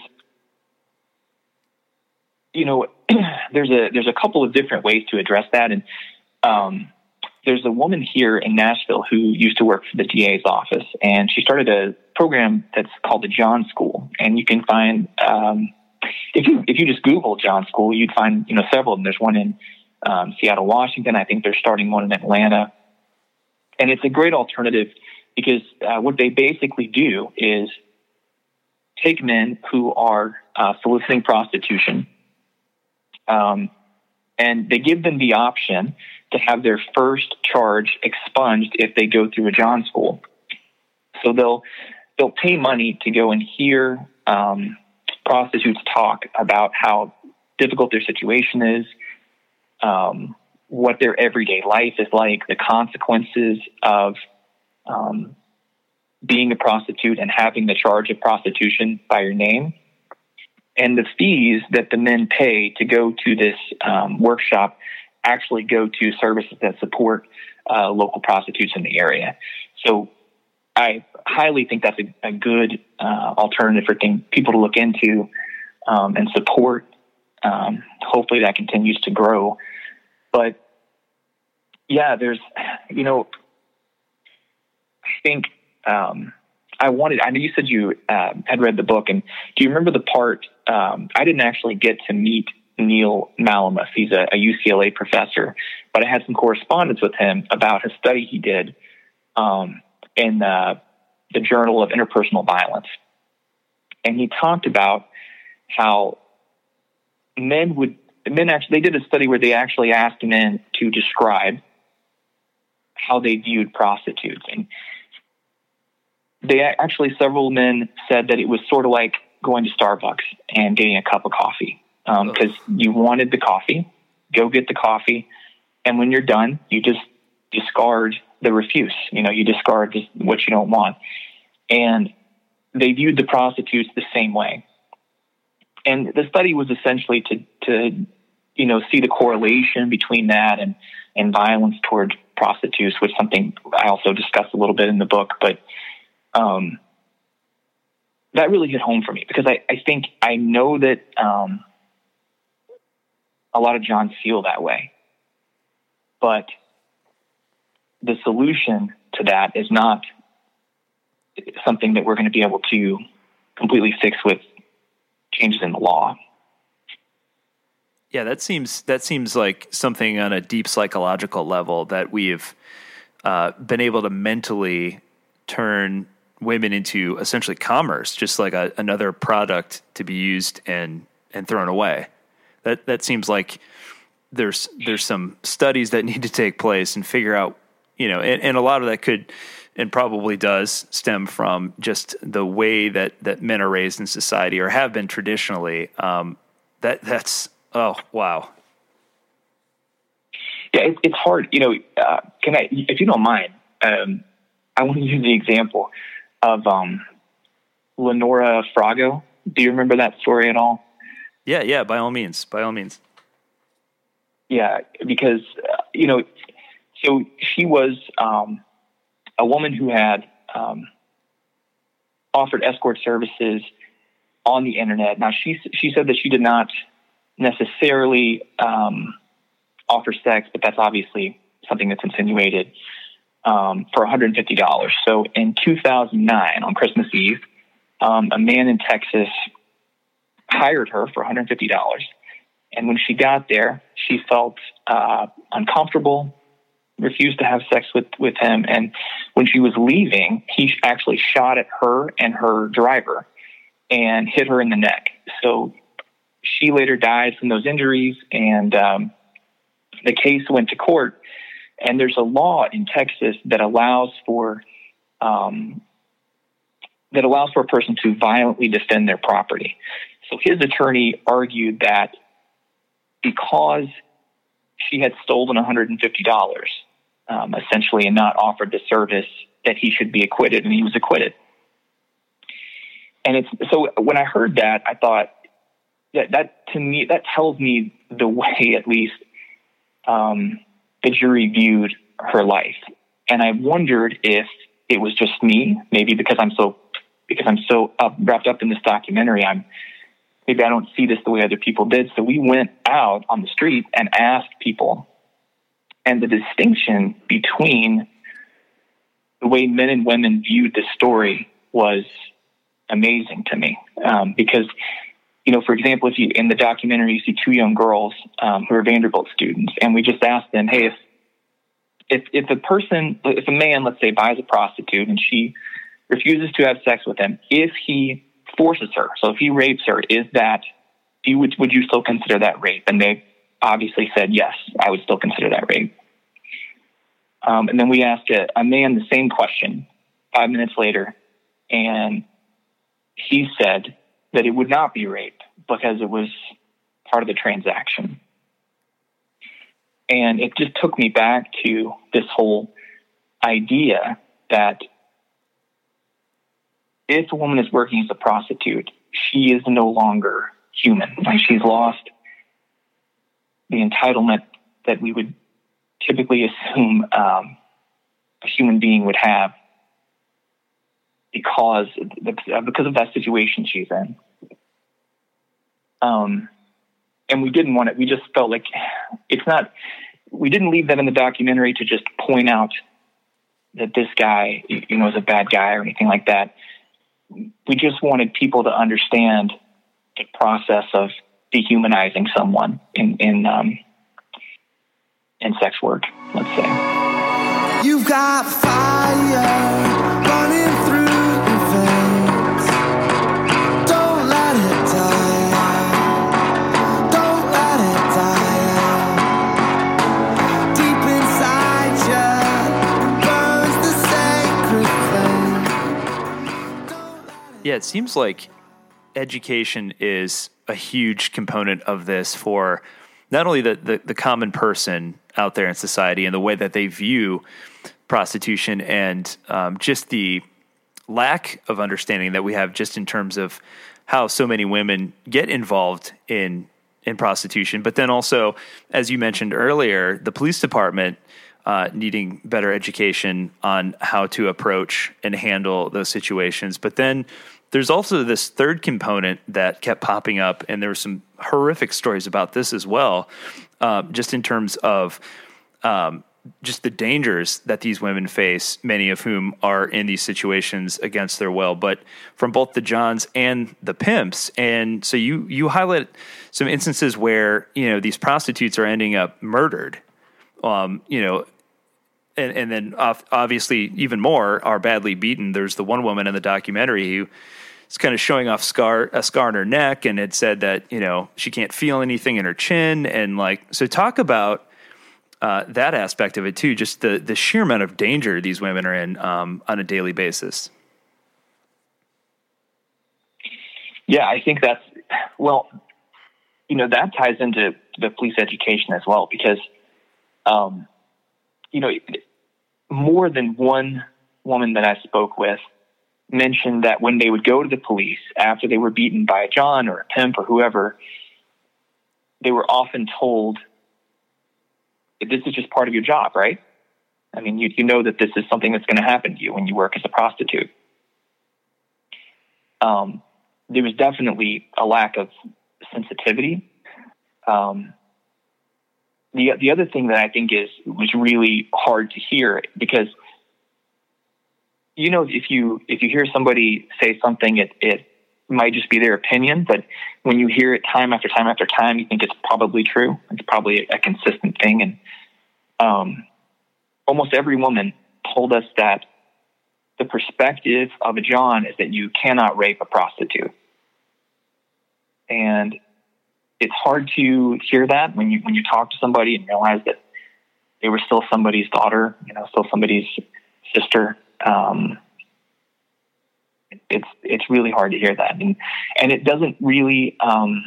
[SPEAKER 3] you know, there's a there's a couple of different ways to address that. And um, there's a woman here in Nashville who used to work for the D A's office, and she started a program that's called the John School. And you can find, um, if you if you just Google John School, you'd find, you know, several of them. There's one in um, Seattle, Washington. I think they're starting one in Atlanta. And it's a great alternative, because uh, what they basically do is take men who are uh, soliciting prostitution, um, and they give them the option to have their first charge expunged if they go through a John School. So they'll they'll pay money to go and hear um, prostitutes talk about how difficult their situation is, um, what their everyday life is like, the consequences of um, being a prostitute and having the charge of prostitution by your name, and the fees that the men pay to go to this um, workshop actually go to services that support uh, local prostitutes in the area. So I highly think that's a, a good uh, alternative for thing, people to look into um, and support. Um, hopefully that continues to grow. But yeah, there's, you know, I think um, I wanted, I know you said you uh, had read the book, and do you remember the part, um, I didn't actually get to meet Neil Malamuth. He's a, a U C L A professor, but I had some correspondence with him about a study he did um, in uh, the Journal of Interpersonal Violence. And he talked about how men would, men actually, they did a study where they actually asked men to describe how they viewed prostitutes. And they actually, several men said that it was sort of like going to Starbucks and getting a cup of coffee. Because um, you wanted the coffee, go get the coffee, and when you're done, you just discard the refuse. You know, you discard just what you don't want. And they viewed the prostitutes the same way. And the study was essentially to, to you know, see the correlation between that and, and violence toward prostitutes, which is something I also discussed a little bit in the book. But um, that really hit home for me, because I, I think I know that um, a lot of Johns feel that way. But the solution to that is not something that we're going to be able to completely fix with changes in the law.
[SPEAKER 5] Yeah, that seems that seems like something on a deep psychological level that we've uh, been able to mentally turn women into essentially commerce, just like a, another product to be used and and thrown away. That that seems like there's there's some studies that need to take place and figure out, you know, and, and a lot of that could and probably does stem from just the way that, that men are raised in society or have been traditionally. Um, that that's oh wow.
[SPEAKER 3] Yeah, it, it's hard. You know, uh, can I, if you don't mind, um, I want to use the example of um, Lenora Frago. Do you remember that story at all?
[SPEAKER 5] Yeah, yeah, by all means, by all means.
[SPEAKER 3] Yeah, because, uh, you know, so she was um, a woman who had um, offered escort services on the internet. Now, she she said that she did not necessarily um, offer sex, but that's obviously something that's insinuated, um, for one hundred fifty dollars. So in two thousand nine, on Christmas Eve, um, a man in Texas hired her for one hundred fifty dollars. And when she got there, she felt uh, uncomfortable, refused to have sex with, with him. And when she was leaving, he actually shot at her and her driver and hit her in the neck. So she later died from those injuries, and um, the case went to court. And there's a law in Texas that allows for um, that allows for a person to violently defend their property. So his attorney argued that because she had stolen one hundred fifty dollars, um, essentially, and not offered the service, that he should be acquitted, and he was acquitted. And it's so when I heard that, I thought that that to me that tells me the way, at least, um, the jury viewed her life. And I wondered if it was just me, maybe because I'm so because I'm so up, wrapped up in this documentary, I'm maybe I don't see this the way other people did. So we went out on the street and asked people, and the distinction between the way men and women viewed this story was amazing to me. Um, because, you know, for example, if you, in the documentary, you see two young girls um, who are Vanderbilt students, and we just asked them, hey, if, if, if a person, if a man, let's say, buys a prostitute and she refuses to have sex with him, if he forces her, so if he rapes her, is that, you would, would you still consider that rape? And they obviously said, yes, I would still consider that rape. Um, and then we asked a, a man the same question five minutes later, and he said that it would not be rape because it was part of the transaction. And it just took me back to this whole idea that if a woman is working as a prostitute, she is no longer human. Like, she's lost the entitlement that we would typically assume um, a human being would have because because of that situation she's in. Um, and we didn't want it. We just felt like it's not. We didn't leave that in the documentary to just point out that this guy, you know, is a bad guy or anything like that. We just wanted people to understand the process of dehumanizing someone in in um, in sex work, let's say.
[SPEAKER 4] You've got fire running through your veins. Don't let it die out. Don't let it die out. Deep inside you burns the sacred flame. Don't let it
[SPEAKER 5] Yeah, it seems like education is a huge component of this for not only the, the, the common person out there in society and the way that they view prostitution and um, just the lack of understanding that we have just in terms of how so many women get involved in in prostitution. But then also, as you mentioned earlier, the police department uh, needing better education on how to approach and handle those situations. But then there's also this third component that kept popping up, and there were some horrific stories about this as well, uh, just in terms of um, just the dangers that these women face, many of whom are in these situations against their will, but from both the Johns and the pimps. And so you you highlight some instances where, you know, these prostitutes are ending up murdered, um, you know, and, and then obviously even more are badly beaten. There's the one woman in the documentary who is kind of showing off scar a scar on her neck, and it said that, you know, she can't feel anything in her chin. And like, so talk about uh, that aspect of it too, just the, the sheer amount of danger these women are in um, on a daily basis.
[SPEAKER 3] Yeah, I think that's, well, you know, that ties into the police education as well, because, um, you know, more than one woman that I spoke with mentioned that when they would go to the police after they were beaten by a John or a pimp or whoever, they were often told, this is just part of your job, right? I mean, you, you know that this is something that's going to happen to you when you work as a prostitute. Um, there was definitely a lack of sensitivity. Um, the the other thing that I think is was really hard to hear, because, you know, if you if you hear somebody say something, it it might just be their opinion, but when you hear it time after time after time, you think it's probably true. It's probably a, a consistent thing. And um, almost every woman told us that the perspective of a John is that you cannot rape a prostitute. And it's hard to hear that when you when you talk to somebody and realize that they were still somebody's daughter, you know, still somebody's sister. Um, it's it's really hard to hear that, and and it doesn't really. Um,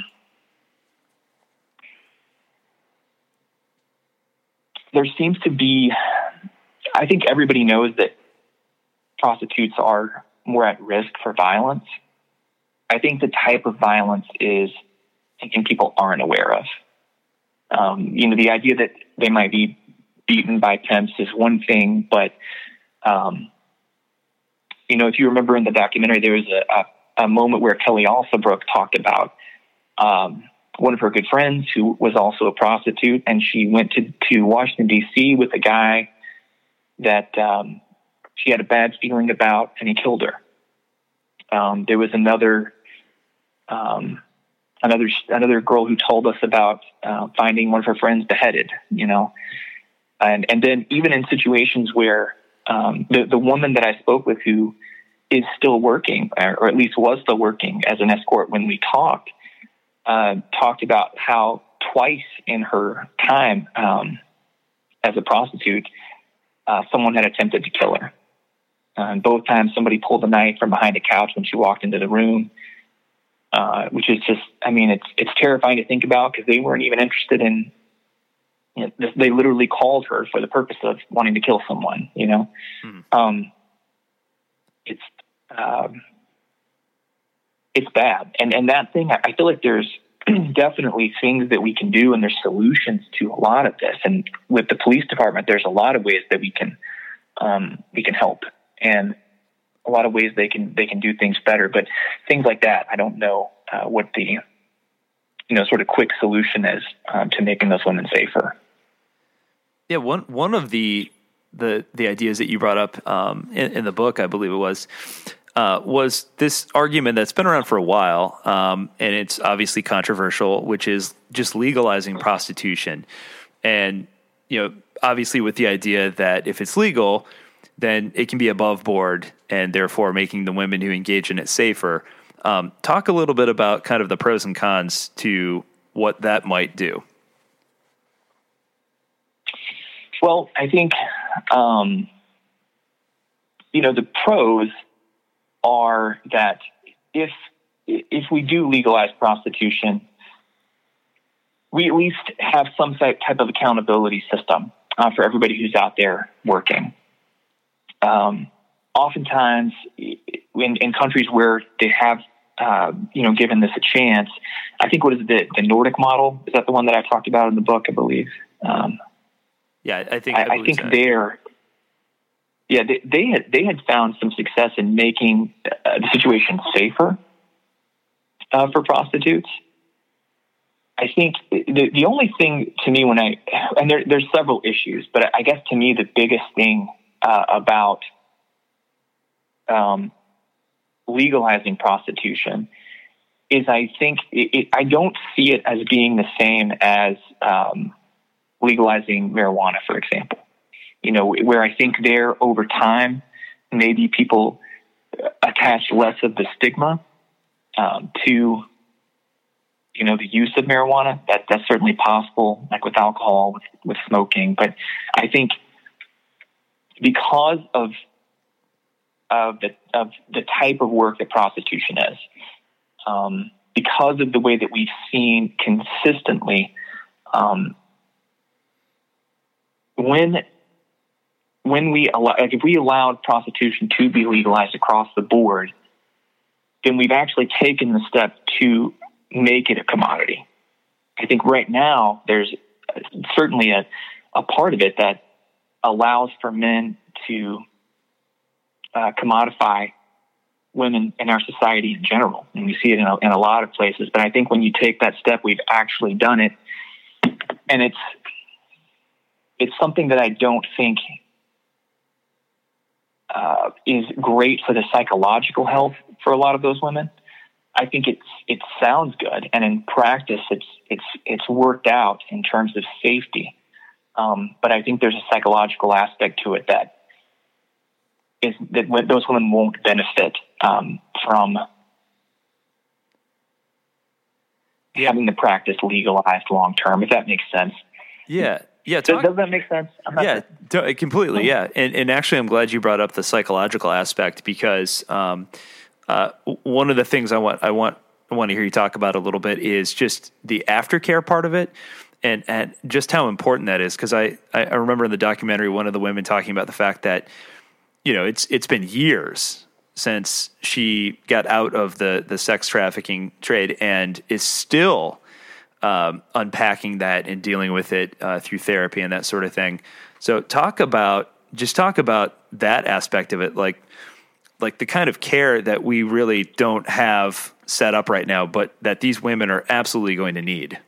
[SPEAKER 3] there seems to be, I think everybody knows that prostitutes are more at risk for violence. I think the type of violence is something people aren't aware of. Um, you know, the idea that they might be beaten by pimps is one thing, but, um, you know, if you remember in the documentary, there was a, a, a moment where Kelly Alsobrook talked about um, one of her good friends who was also a prostitute, and she went to, to Washington, D C with a guy that um, she had a bad feeling about, and he killed her. Um, there was another um, another another girl who told us about uh, finding one of her friends beheaded, you know. And and then even in situations where um, the, the woman that I spoke with, who is still working, or at least was still working as an escort when we talked, uh, talked about how twice in her time um, as a prostitute, uh, someone had attempted to kill her. Uh, and both times somebody pulled a knife from behind a couch when she walked into the room, uh, which is just, I mean, it's it's terrifying to think about, because they weren't even interested in you know, they literally called her for the purpose of wanting to kill someone, you know? Hmm. Um, it's, um, it's bad. And, and that thing, I feel like there's definitely things that we can do, and there's solutions to a lot of this. And with the police department, there's a lot of ways that we can, um, we can help, and a lot of ways they can, they can do things better, but things like that, I don't know uh, what the, you know, sort of quick solution is um, to making those women safer.
[SPEAKER 5] Yeah, one one of the the the ideas that you brought up um, in, in the book, I believe it was, uh, was this argument that's been around for a while, um, and it's obviously controversial, which is just legalizing prostitution. And, you know, obviously with the idea that if it's legal, then it can be above board, and therefore making the women who engage in it safer. Um, talk a little bit about kind of the pros and cons to what that might do.
[SPEAKER 3] Well, I think, um, you know, the pros are that if if we do legalize prostitution, we at least have some type of accountability system uh, for everybody who's out there working. Um, oftentimes, in, in countries where they have, uh, you know, given this a chance, I think what is the, the Nordic model? Is that the one that I talked about in the book, I believe? Um,
[SPEAKER 5] Yeah, I think I,
[SPEAKER 3] I, I think they're yeah they, they had they had found some success in making uh, the situation safer uh, for prostitutes. I think the the only thing to me when I and there, there's several issues, but I guess to me the biggest thing uh, about um, legalizing prostitution is I think it, it, I don't see it as being the same as um, legalizing marijuana, for example, you know, where I think there over time, maybe people attach less of the stigma um, to, you know, the use of marijuana. That that's certainly possible, like with alcohol, with, with smoking. But I think because of of the of the type of work that prostitution is, um, because of the way that we've seen consistently. Um, When when we allow, like if we allowed prostitution to be legalized across the board, then we've actually taken the step to make it a commodity. I think right now there's certainly a, a part of it that allows for men to uh, commodify women in our society in general, and we see it in a, in a lot of places. But I think when you take that step, we've actually done it, and it's it's something that I don't think uh, is great for the psychological health for a lot of those women. I think it's it sounds good, and in practice, it's it's it's worked out in terms of safety. Um, but I think there's a psychological aspect to it that is that those women won't benefit um, from having the practice legalized long term, if that makes sense.
[SPEAKER 5] Yeah. Yeah, talk,
[SPEAKER 3] does, does that make sense?
[SPEAKER 5] Yeah, sure. completely. Yeah, and and actually, I'm glad you brought up the psychological aspect because um, uh, one of the things I want I want I want to hear you talk about a little bit is just the aftercare part of it, and and just how important that is. Because I I remember in the documentary one of the women talking about the fact that you know it's it's been years since she got out of the the sex trafficking trade and is still. Um, unpacking that and dealing with it uh, through therapy and that sort of thing. So talk about, just talk about that aspect of it, like, like the kind of care that we really don't have set up right now, but that these women are absolutely going to need.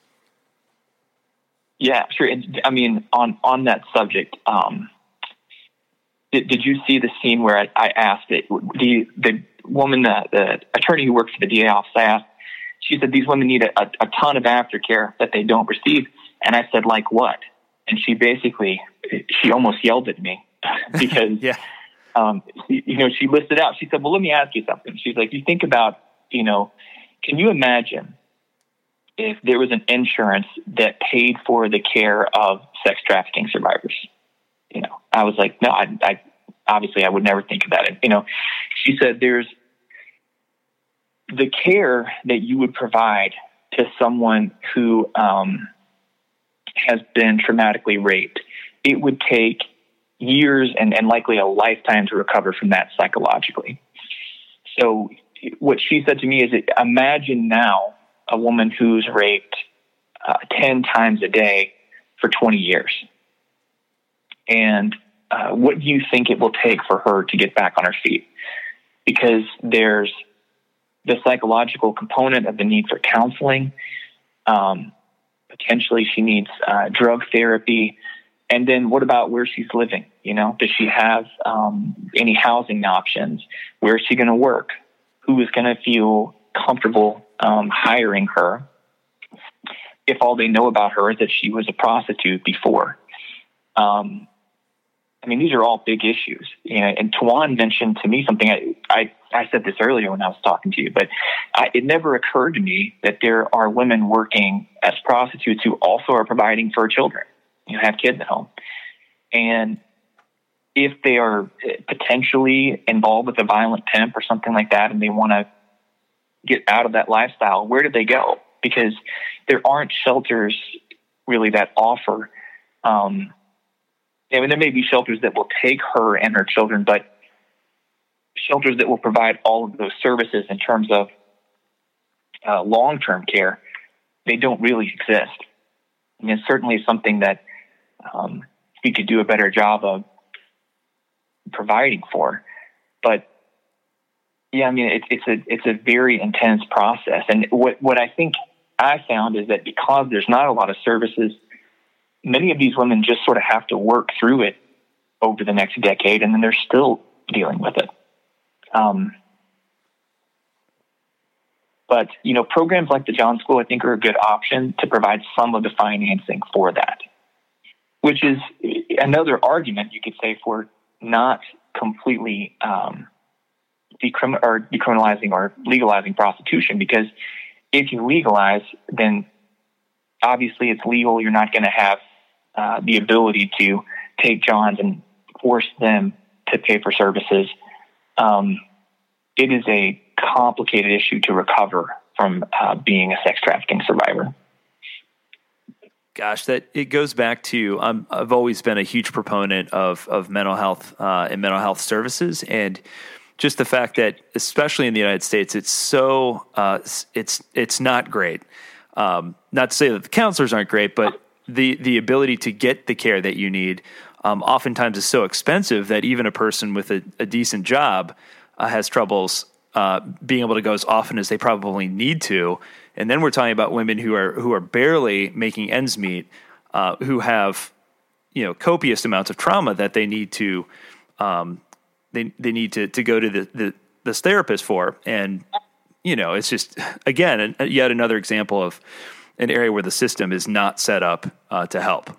[SPEAKER 3] Yeah, sure. And, I mean, on, on that subject, um, did, did you see the scene where I, I asked it, the, the woman, the, the attorney who works for the D A office, I asked, she said, these women need a, a, a ton of aftercare that they don't receive. And I said, like what? And she basically, she almost yelled at me because,
[SPEAKER 5] yeah.
[SPEAKER 3] um, you know, she listed out, she said, well, let me ask you something. She's like, you think about, you know, can you imagine if there was an insurance that paid for the care of sex trafficking survivors? You know, I was like, no, I, I obviously I would never think about it. You know, she said, there's, the care that you would provide to someone who um, has been traumatically raped, it would take years and, and likely a lifetime to recover from that psychologically. So what she said to me is, imagine now a woman who's raped uh, ten times a day for twenty years. And uh, what do you think it will take for her to get back on her feet? Because there's the psychological component of the need for counseling. Um, potentially she needs uh, drug therapy. And then what about where she's living? You know, does she have um, any housing options? Where is she going to work? Who is going to feel comfortable um, hiring her if all they know about her is that she was a prostitute before? Um, I mean, these are all big issues. You know, and Tawan mentioned to me something. I, I, I said this earlier when I was talking to you, but I, it never occurred to me that there are women working as prostitutes who also are providing for children, you know, have kids at home. And if they are potentially involved with a violent pimp or something like that, and they want to get out of that lifestyle, where do they go? Because there aren't shelters really that offer, um, I mean, there may be shelters that will take her and her children, but shelters that will provide all of those services in terms of uh, long-term care, they don't really exist. I mean, it's certainly something that um, we could do a better job of providing for. But yeah, I mean, it, it's a it's a very intense process. And what what I think I found is that because there's not a lot of services, many of these women just sort of have to work through it over the next decade, and then they're still dealing with it. Um, but, you know, programs like the John School, I think, are a good option to provide some of the financing for that, which is another argument you could say for not completely um, decrim- or decriminalizing or legalizing prostitution, because if you legalize, then obviously it's legal. You're not going to have uh, the ability to take Johns and force them to pay for services. Um, it is a complicated issue to recover from uh, being a sex trafficking survivor.
[SPEAKER 5] Gosh, that it goes back to um, I've always been a huge proponent of of mental health uh, and mental health services, and just the fact that, especially in the United States, it's so uh, it's it's not great. Um, not to say that the counselors aren't great, but the the ability to get the care that you need um, oftentimes is so expensive that even a person with a, a decent job uh, has troubles uh, being able to go as often as they probably need to. And then we're talking about women who are who are barely making ends meet, uh, who have, you know, copious amounts of trauma that they need to um, they they need to to go to the, the this therapist for. And you know, it's just, again, yet another example of an area where the system is not set up uh, to help.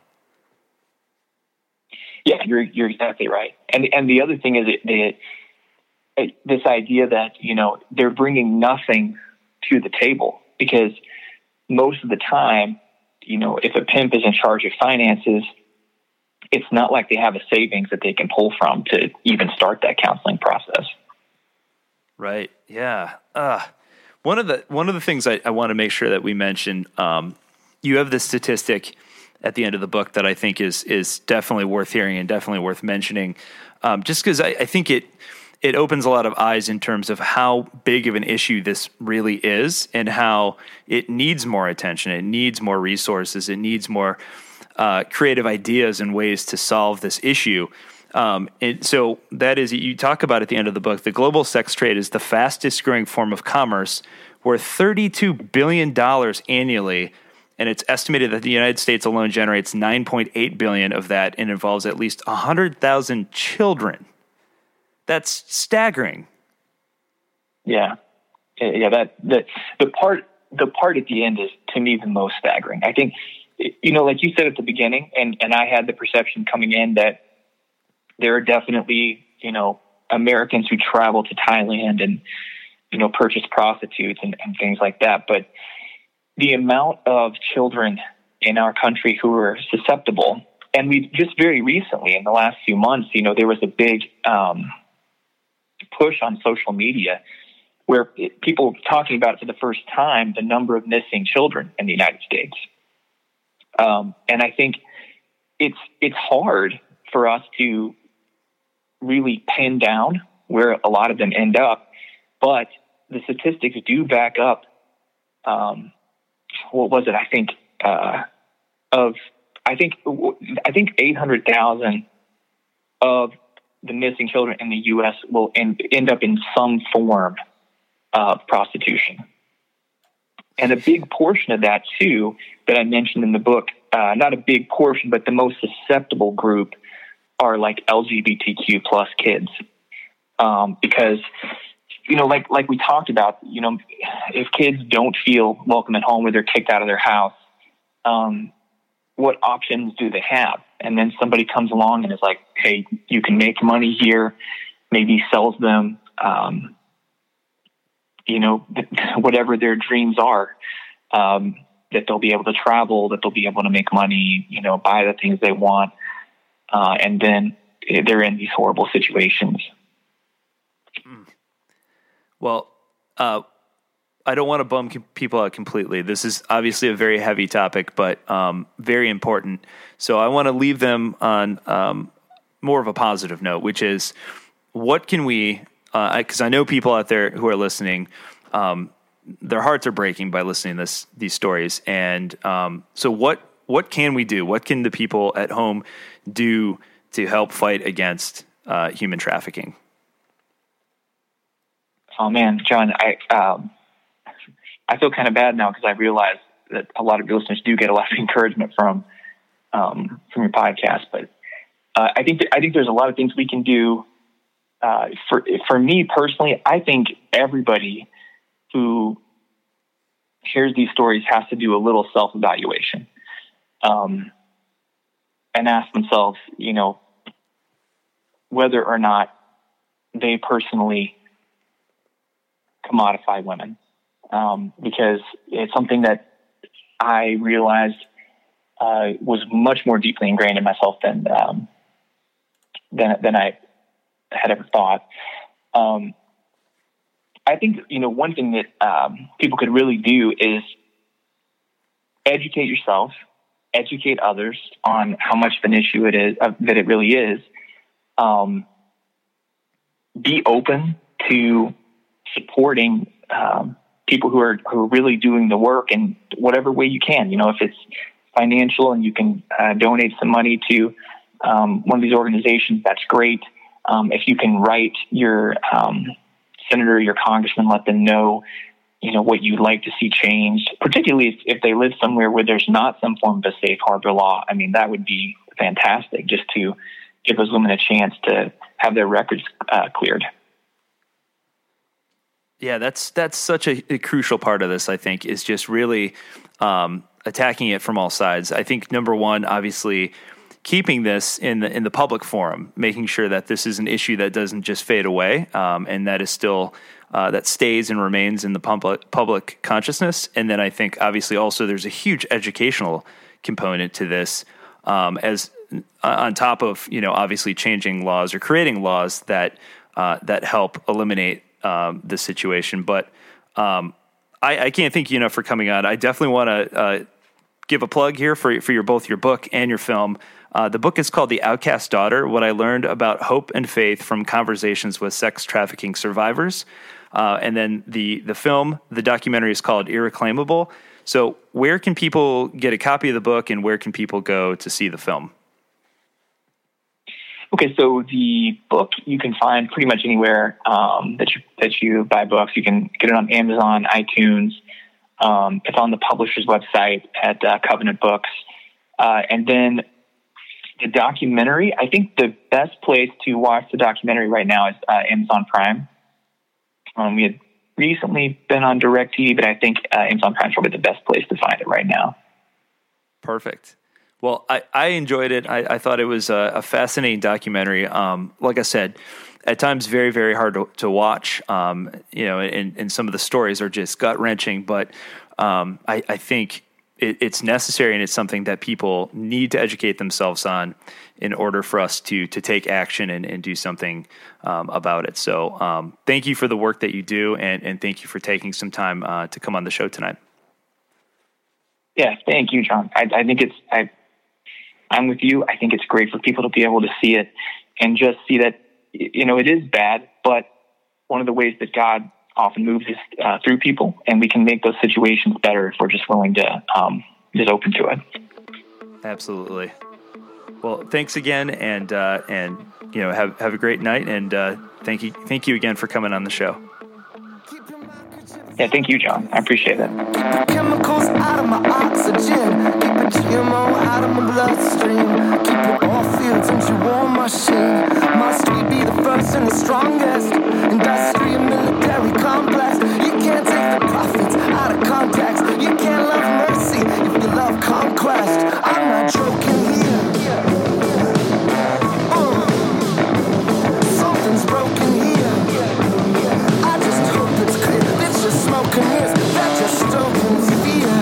[SPEAKER 3] Yeah, you're you're exactly right. And and the other thing is it, it, it, this idea that, you know, they're bringing nothing to the table, because most of the time, you know, if a pimp is in charge of finances, it's not like they have a savings that they can pull from to even start that counseling process.
[SPEAKER 5] Right. Yeah. Uh, one of the one of the things I, I want to make sure that we mention, um, you have this statistic at the end of the book that I think is is definitely worth hearing and definitely worth mentioning, um, just because I, I think it it opens a lot of eyes in terms of how big of an issue this really is and how it needs more attention. It needs more resources. It needs more uh, creative ideas and ways to solve this issue. Um, and so that is, you talk about at the end of the book, the global sex trade is the fastest growing form of commerce, worth thirty-two billion dollars annually. And it's estimated that the United States alone generates nine point eight billion dollars of that and involves at least one hundred thousand children. That's staggering.
[SPEAKER 3] Yeah. Yeah. That, that the part, the part at the end is, to me, the most staggering. I think, you know, like you said at the beginning, and, and I had the perception coming in that there are definitely, you know, Americans who travel to Thailand and, you know, purchase prostitutes and, and things like that. But the amount of children in our country who are susceptible, and we just very recently, in the last few months, you know, there was a big um, push on social media where it, people talking about it for the first time, the number of missing children in the United States. Um, and I think it's it's hard for us to really pin down where a lot of them end up, but the statistics do back up. Um, what was it? I think uh, of I think I think eight hundred thousand of the missing children in the U S will end, end up in some form of prostitution. And a big portion of that, too, that I mentioned in the book, uh, not a big portion, but the most susceptible group are like L G B T Q plus kids. Um, because, you know, like like we talked about, you know, if kids don't feel welcome at home or they're kicked out of their house, um, what options do they have? And then somebody comes along and is like, hey, you can make money here, maybe sells them, um, you know, whatever their dreams are, um, that they'll be able to travel, that they'll be able to make money, you know, buy the things they want. Uh, and then they're in these horrible situations.
[SPEAKER 5] Well, uh, I don't want to bum people out completely. This is obviously a very heavy topic, but um, very important. So I want to leave them on um, more of a positive note, which is what can we, because uh, I, I know people out there who are listening, um, their hearts are breaking by listening to this, these stories. And um, so what what can we do? What can the people at home do to help fight against uh, human trafficking?
[SPEAKER 3] Oh, man, John, I... Um... I feel kind of bad now because I realize that a lot of your listeners do get a lot of encouragement from um, from your podcast. But uh, I think that, I think there's a lot of things we can do. Uh, for for me personally, I think everybody who hears these stories has to do a little self-evaluation um, and ask themselves, you know, whether or not they personally commodify women. Um, because it's something that I realized uh, was much more deeply ingrained in myself than um, than than I had ever thought. Um, I think you know one thing that um, people could really do is educate yourself, educate others on how much of an issue it is uh, that it really is. Um, be open to supporting. Um, people who are, who are really doing the work in whatever way you can. You know, if it's financial and you can uh, donate some money to um, one of these organizations, that's great. Um, if you can write your um, senator, your congressman, let them know, you know, what you'd like to see changed, particularly if, if they live somewhere where there's not some form of a safe harbor law. I mean, that would be fantastic just to give those women a chance to have their records uh, cleared.
[SPEAKER 5] Yeah, that's that's such a, a crucial part of this, I think, is just really um, attacking it from all sides. I think, number one, obviously, keeping this in the in the public forum, making sure that this is an issue that doesn't just fade away um, and that is still, uh, that stays and remains in the public, public consciousness. And then I think, obviously, also there's a huge educational component to this um, as uh, on top of, you know, obviously changing laws or creating laws that uh, that help eliminate Um, the situation. But um, I, I can't thank you enough for coming on. I definitely want to uh, give a plug here for, for your, both your book and your film. Uh, the book is called The Outcast Daughter, What I Learned About Hope and Faith from Conversations with Sex Trafficking Survivors. Uh, and then the, the film, the documentary is called Irreclaimable. So where can people get a copy of the book and where can people go to see the film?
[SPEAKER 3] Okay, so the book you can find pretty much anywhere um, that you that you buy books. You can get it on Amazon, iTunes. Um, it's on the publisher's website at uh, Covenant Books. Uh, and then the documentary, I think the best place to watch the documentary right now is uh, Amazon Prime. Um, we had recently been on DirecTV, but I think uh, Amazon Prime is probably the best place to find it right now.
[SPEAKER 5] Perfect. Well, I, I enjoyed it. I, I thought it was a, a fascinating documentary. Um, like I said, at times very, very hard to, to watch. Um, you know, and, and some of the stories are just gut wrenching. But um, I, I think it, it's necessary, and it's something that people need to educate themselves on in order for us to to take action and, and do something um, about it. So, um, thank you for the work that you do, and, and thank you for taking some time uh, to come on the show tonight.
[SPEAKER 3] Yeah, thank you, John. I, I think it's, I, I'm with you. I think it's great for people to be able to see it and just see that, you know, it is bad, but one of the ways that God often moves is uh, through people, and we can make those situations better if we're just willing to, um, just open to it.
[SPEAKER 5] Absolutely. Well, thanks again. And, uh, and, you know, have, have a great night. And, uh, thank you. Thank you again for coming on the show.
[SPEAKER 3] Yeah, thank you, John. I appreciate it.
[SPEAKER 4] Keep the chemicals out of my oxygen. Keep the G M O out of my bloodstream. Keep it all fields into war machine. Must we be the first and the strongest? Industry and military complex. You can't take the profits out of context. You can't love mercy if you love conquest. I'm not joking here. Uh, something's broken here. I just hope it's clear. It's just smoke and mirrors that just opens fear.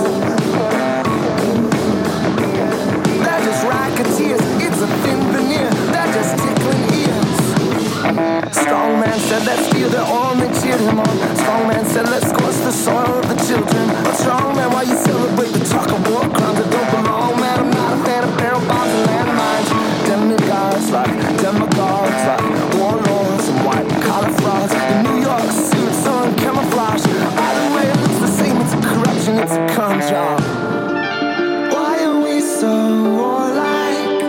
[SPEAKER 4] They're just racketeers. It's a thin veneer. They're just tickling ears. Strong man said let's steal their oil and they cheered him on. Strong man said let's scorch the soil of the children. But strong man, why you celebrate the talk of war crimes that don't belong? Man, I'm not a fan of barrel bombs and landmines. Demigods like demagogues like warlords and white collar frauds. In New York suits on camouflage. Either way it looks the same. It's a corruption, it's a con job. Why are we so warlike?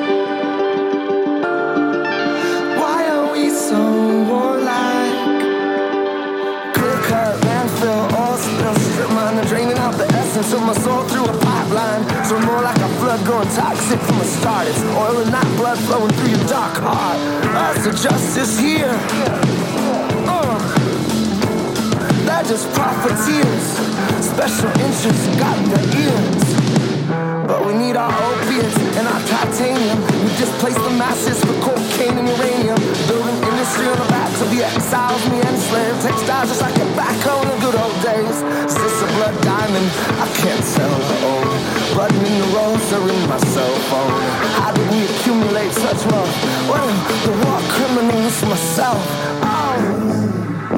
[SPEAKER 4] Why are we so warlike? Clear cut, landfill, oil spill, strip mine, draining out the essence of my soul through a pipeline. So more like a flood going toxic from the start. It's oil and not blood flowing through your dark heart. That's the justice here. Uh, they're just profiteers. Special interests got their ears. But we need our opiates and our titanium. We displace the masses for cocaine and uranium. Building industry on the backs of the exiles and the enslaved. Textiles just like a back home in the good old days. Is this a blood diamond? I can't tell. Oh, blood minerals are in my cell phone. How did we accumulate such wealth? Well, the war criminal is myself. Oh.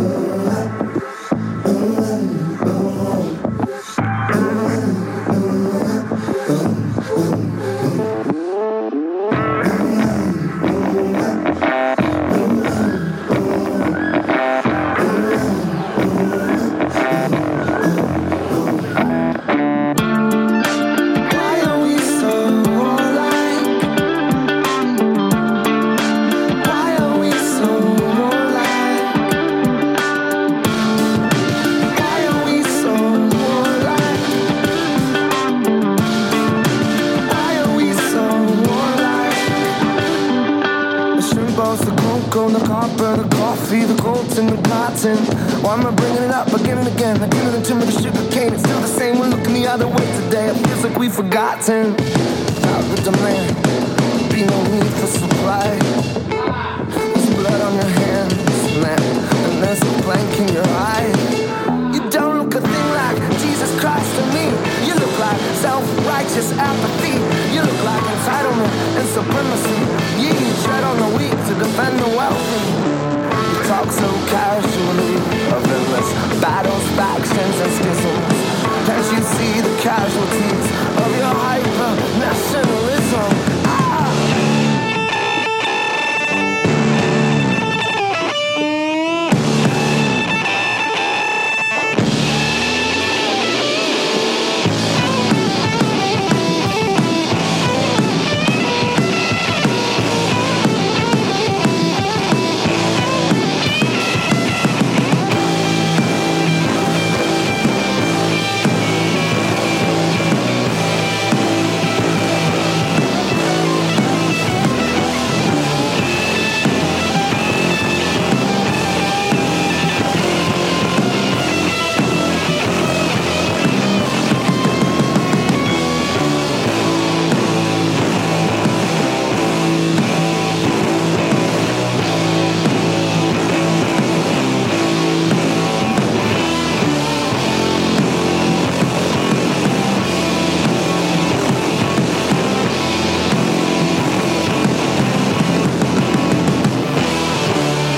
[SPEAKER 4] Why am I bringing it up again and again? Again and again, the sugar cane. It's still the same. We're looking the other way today. It feels like we've forgotten. Without the demand, be no need for supply. There's blood on your hands, man, and there's a blank in your eye. You don't look a thing like Jesus Christ to me. You look like self-righteous apathy. You look like entitlement and supremacy. You tread on the weak to defend the wealthy. Talk so casually of endless battles, factions, and schisms. Can't you see the casualties of your hyper-nationalism?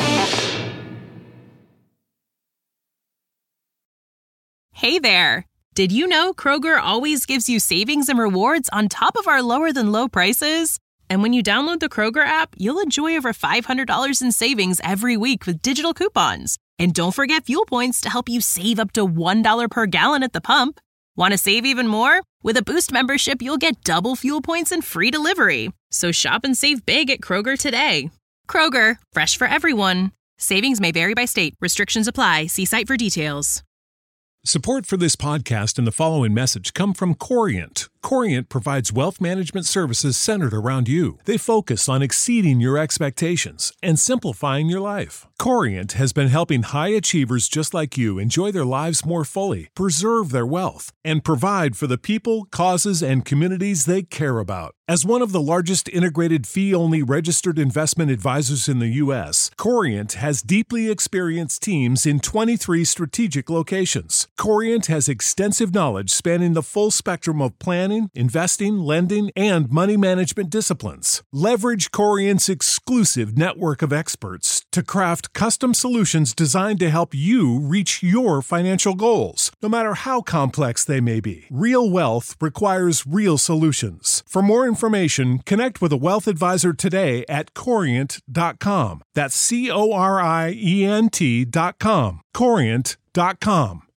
[SPEAKER 9] Hey there. Did you know Kroger always gives you savings and rewards on top of our lower-than-low prices? And when you download the Kroger app, you'll enjoy over five hundred dollars in savings every week with digital coupons. And don't forget fuel points to help you save up to one dollar per gallon at the pump. Want to save even more? With a Boost membership, you'll get double fuel points and free delivery. So shop and save big at Kroger today. Kroger, fresh for everyone. Savings may vary by state. Restrictions apply. See site for details.
[SPEAKER 2] Support for this podcast and the following message come from Corient. Corient provides wealth management services centered around you. They focus on exceeding your expectations and simplifying your life. Corient has been helping high achievers just like you enjoy their lives more fully, preserve their wealth, and provide for the people, causes, and communities they care about. As one of the largest integrated fee-only registered investment advisors in the U S, Corient has deeply experienced teams in twenty-three strategic locations. Corient has extensive knowledge spanning the full spectrum of planning, investing, lending, and money management disciplines. Leverage Corient's exclusive network of experts to craft custom solutions designed to help you reach your financial goals, no matter how complex they may be. Real wealth requires real solutions. For more information, connect with a wealth advisor today at corient dot com. That's C O R I E N T dot com. corient dot com.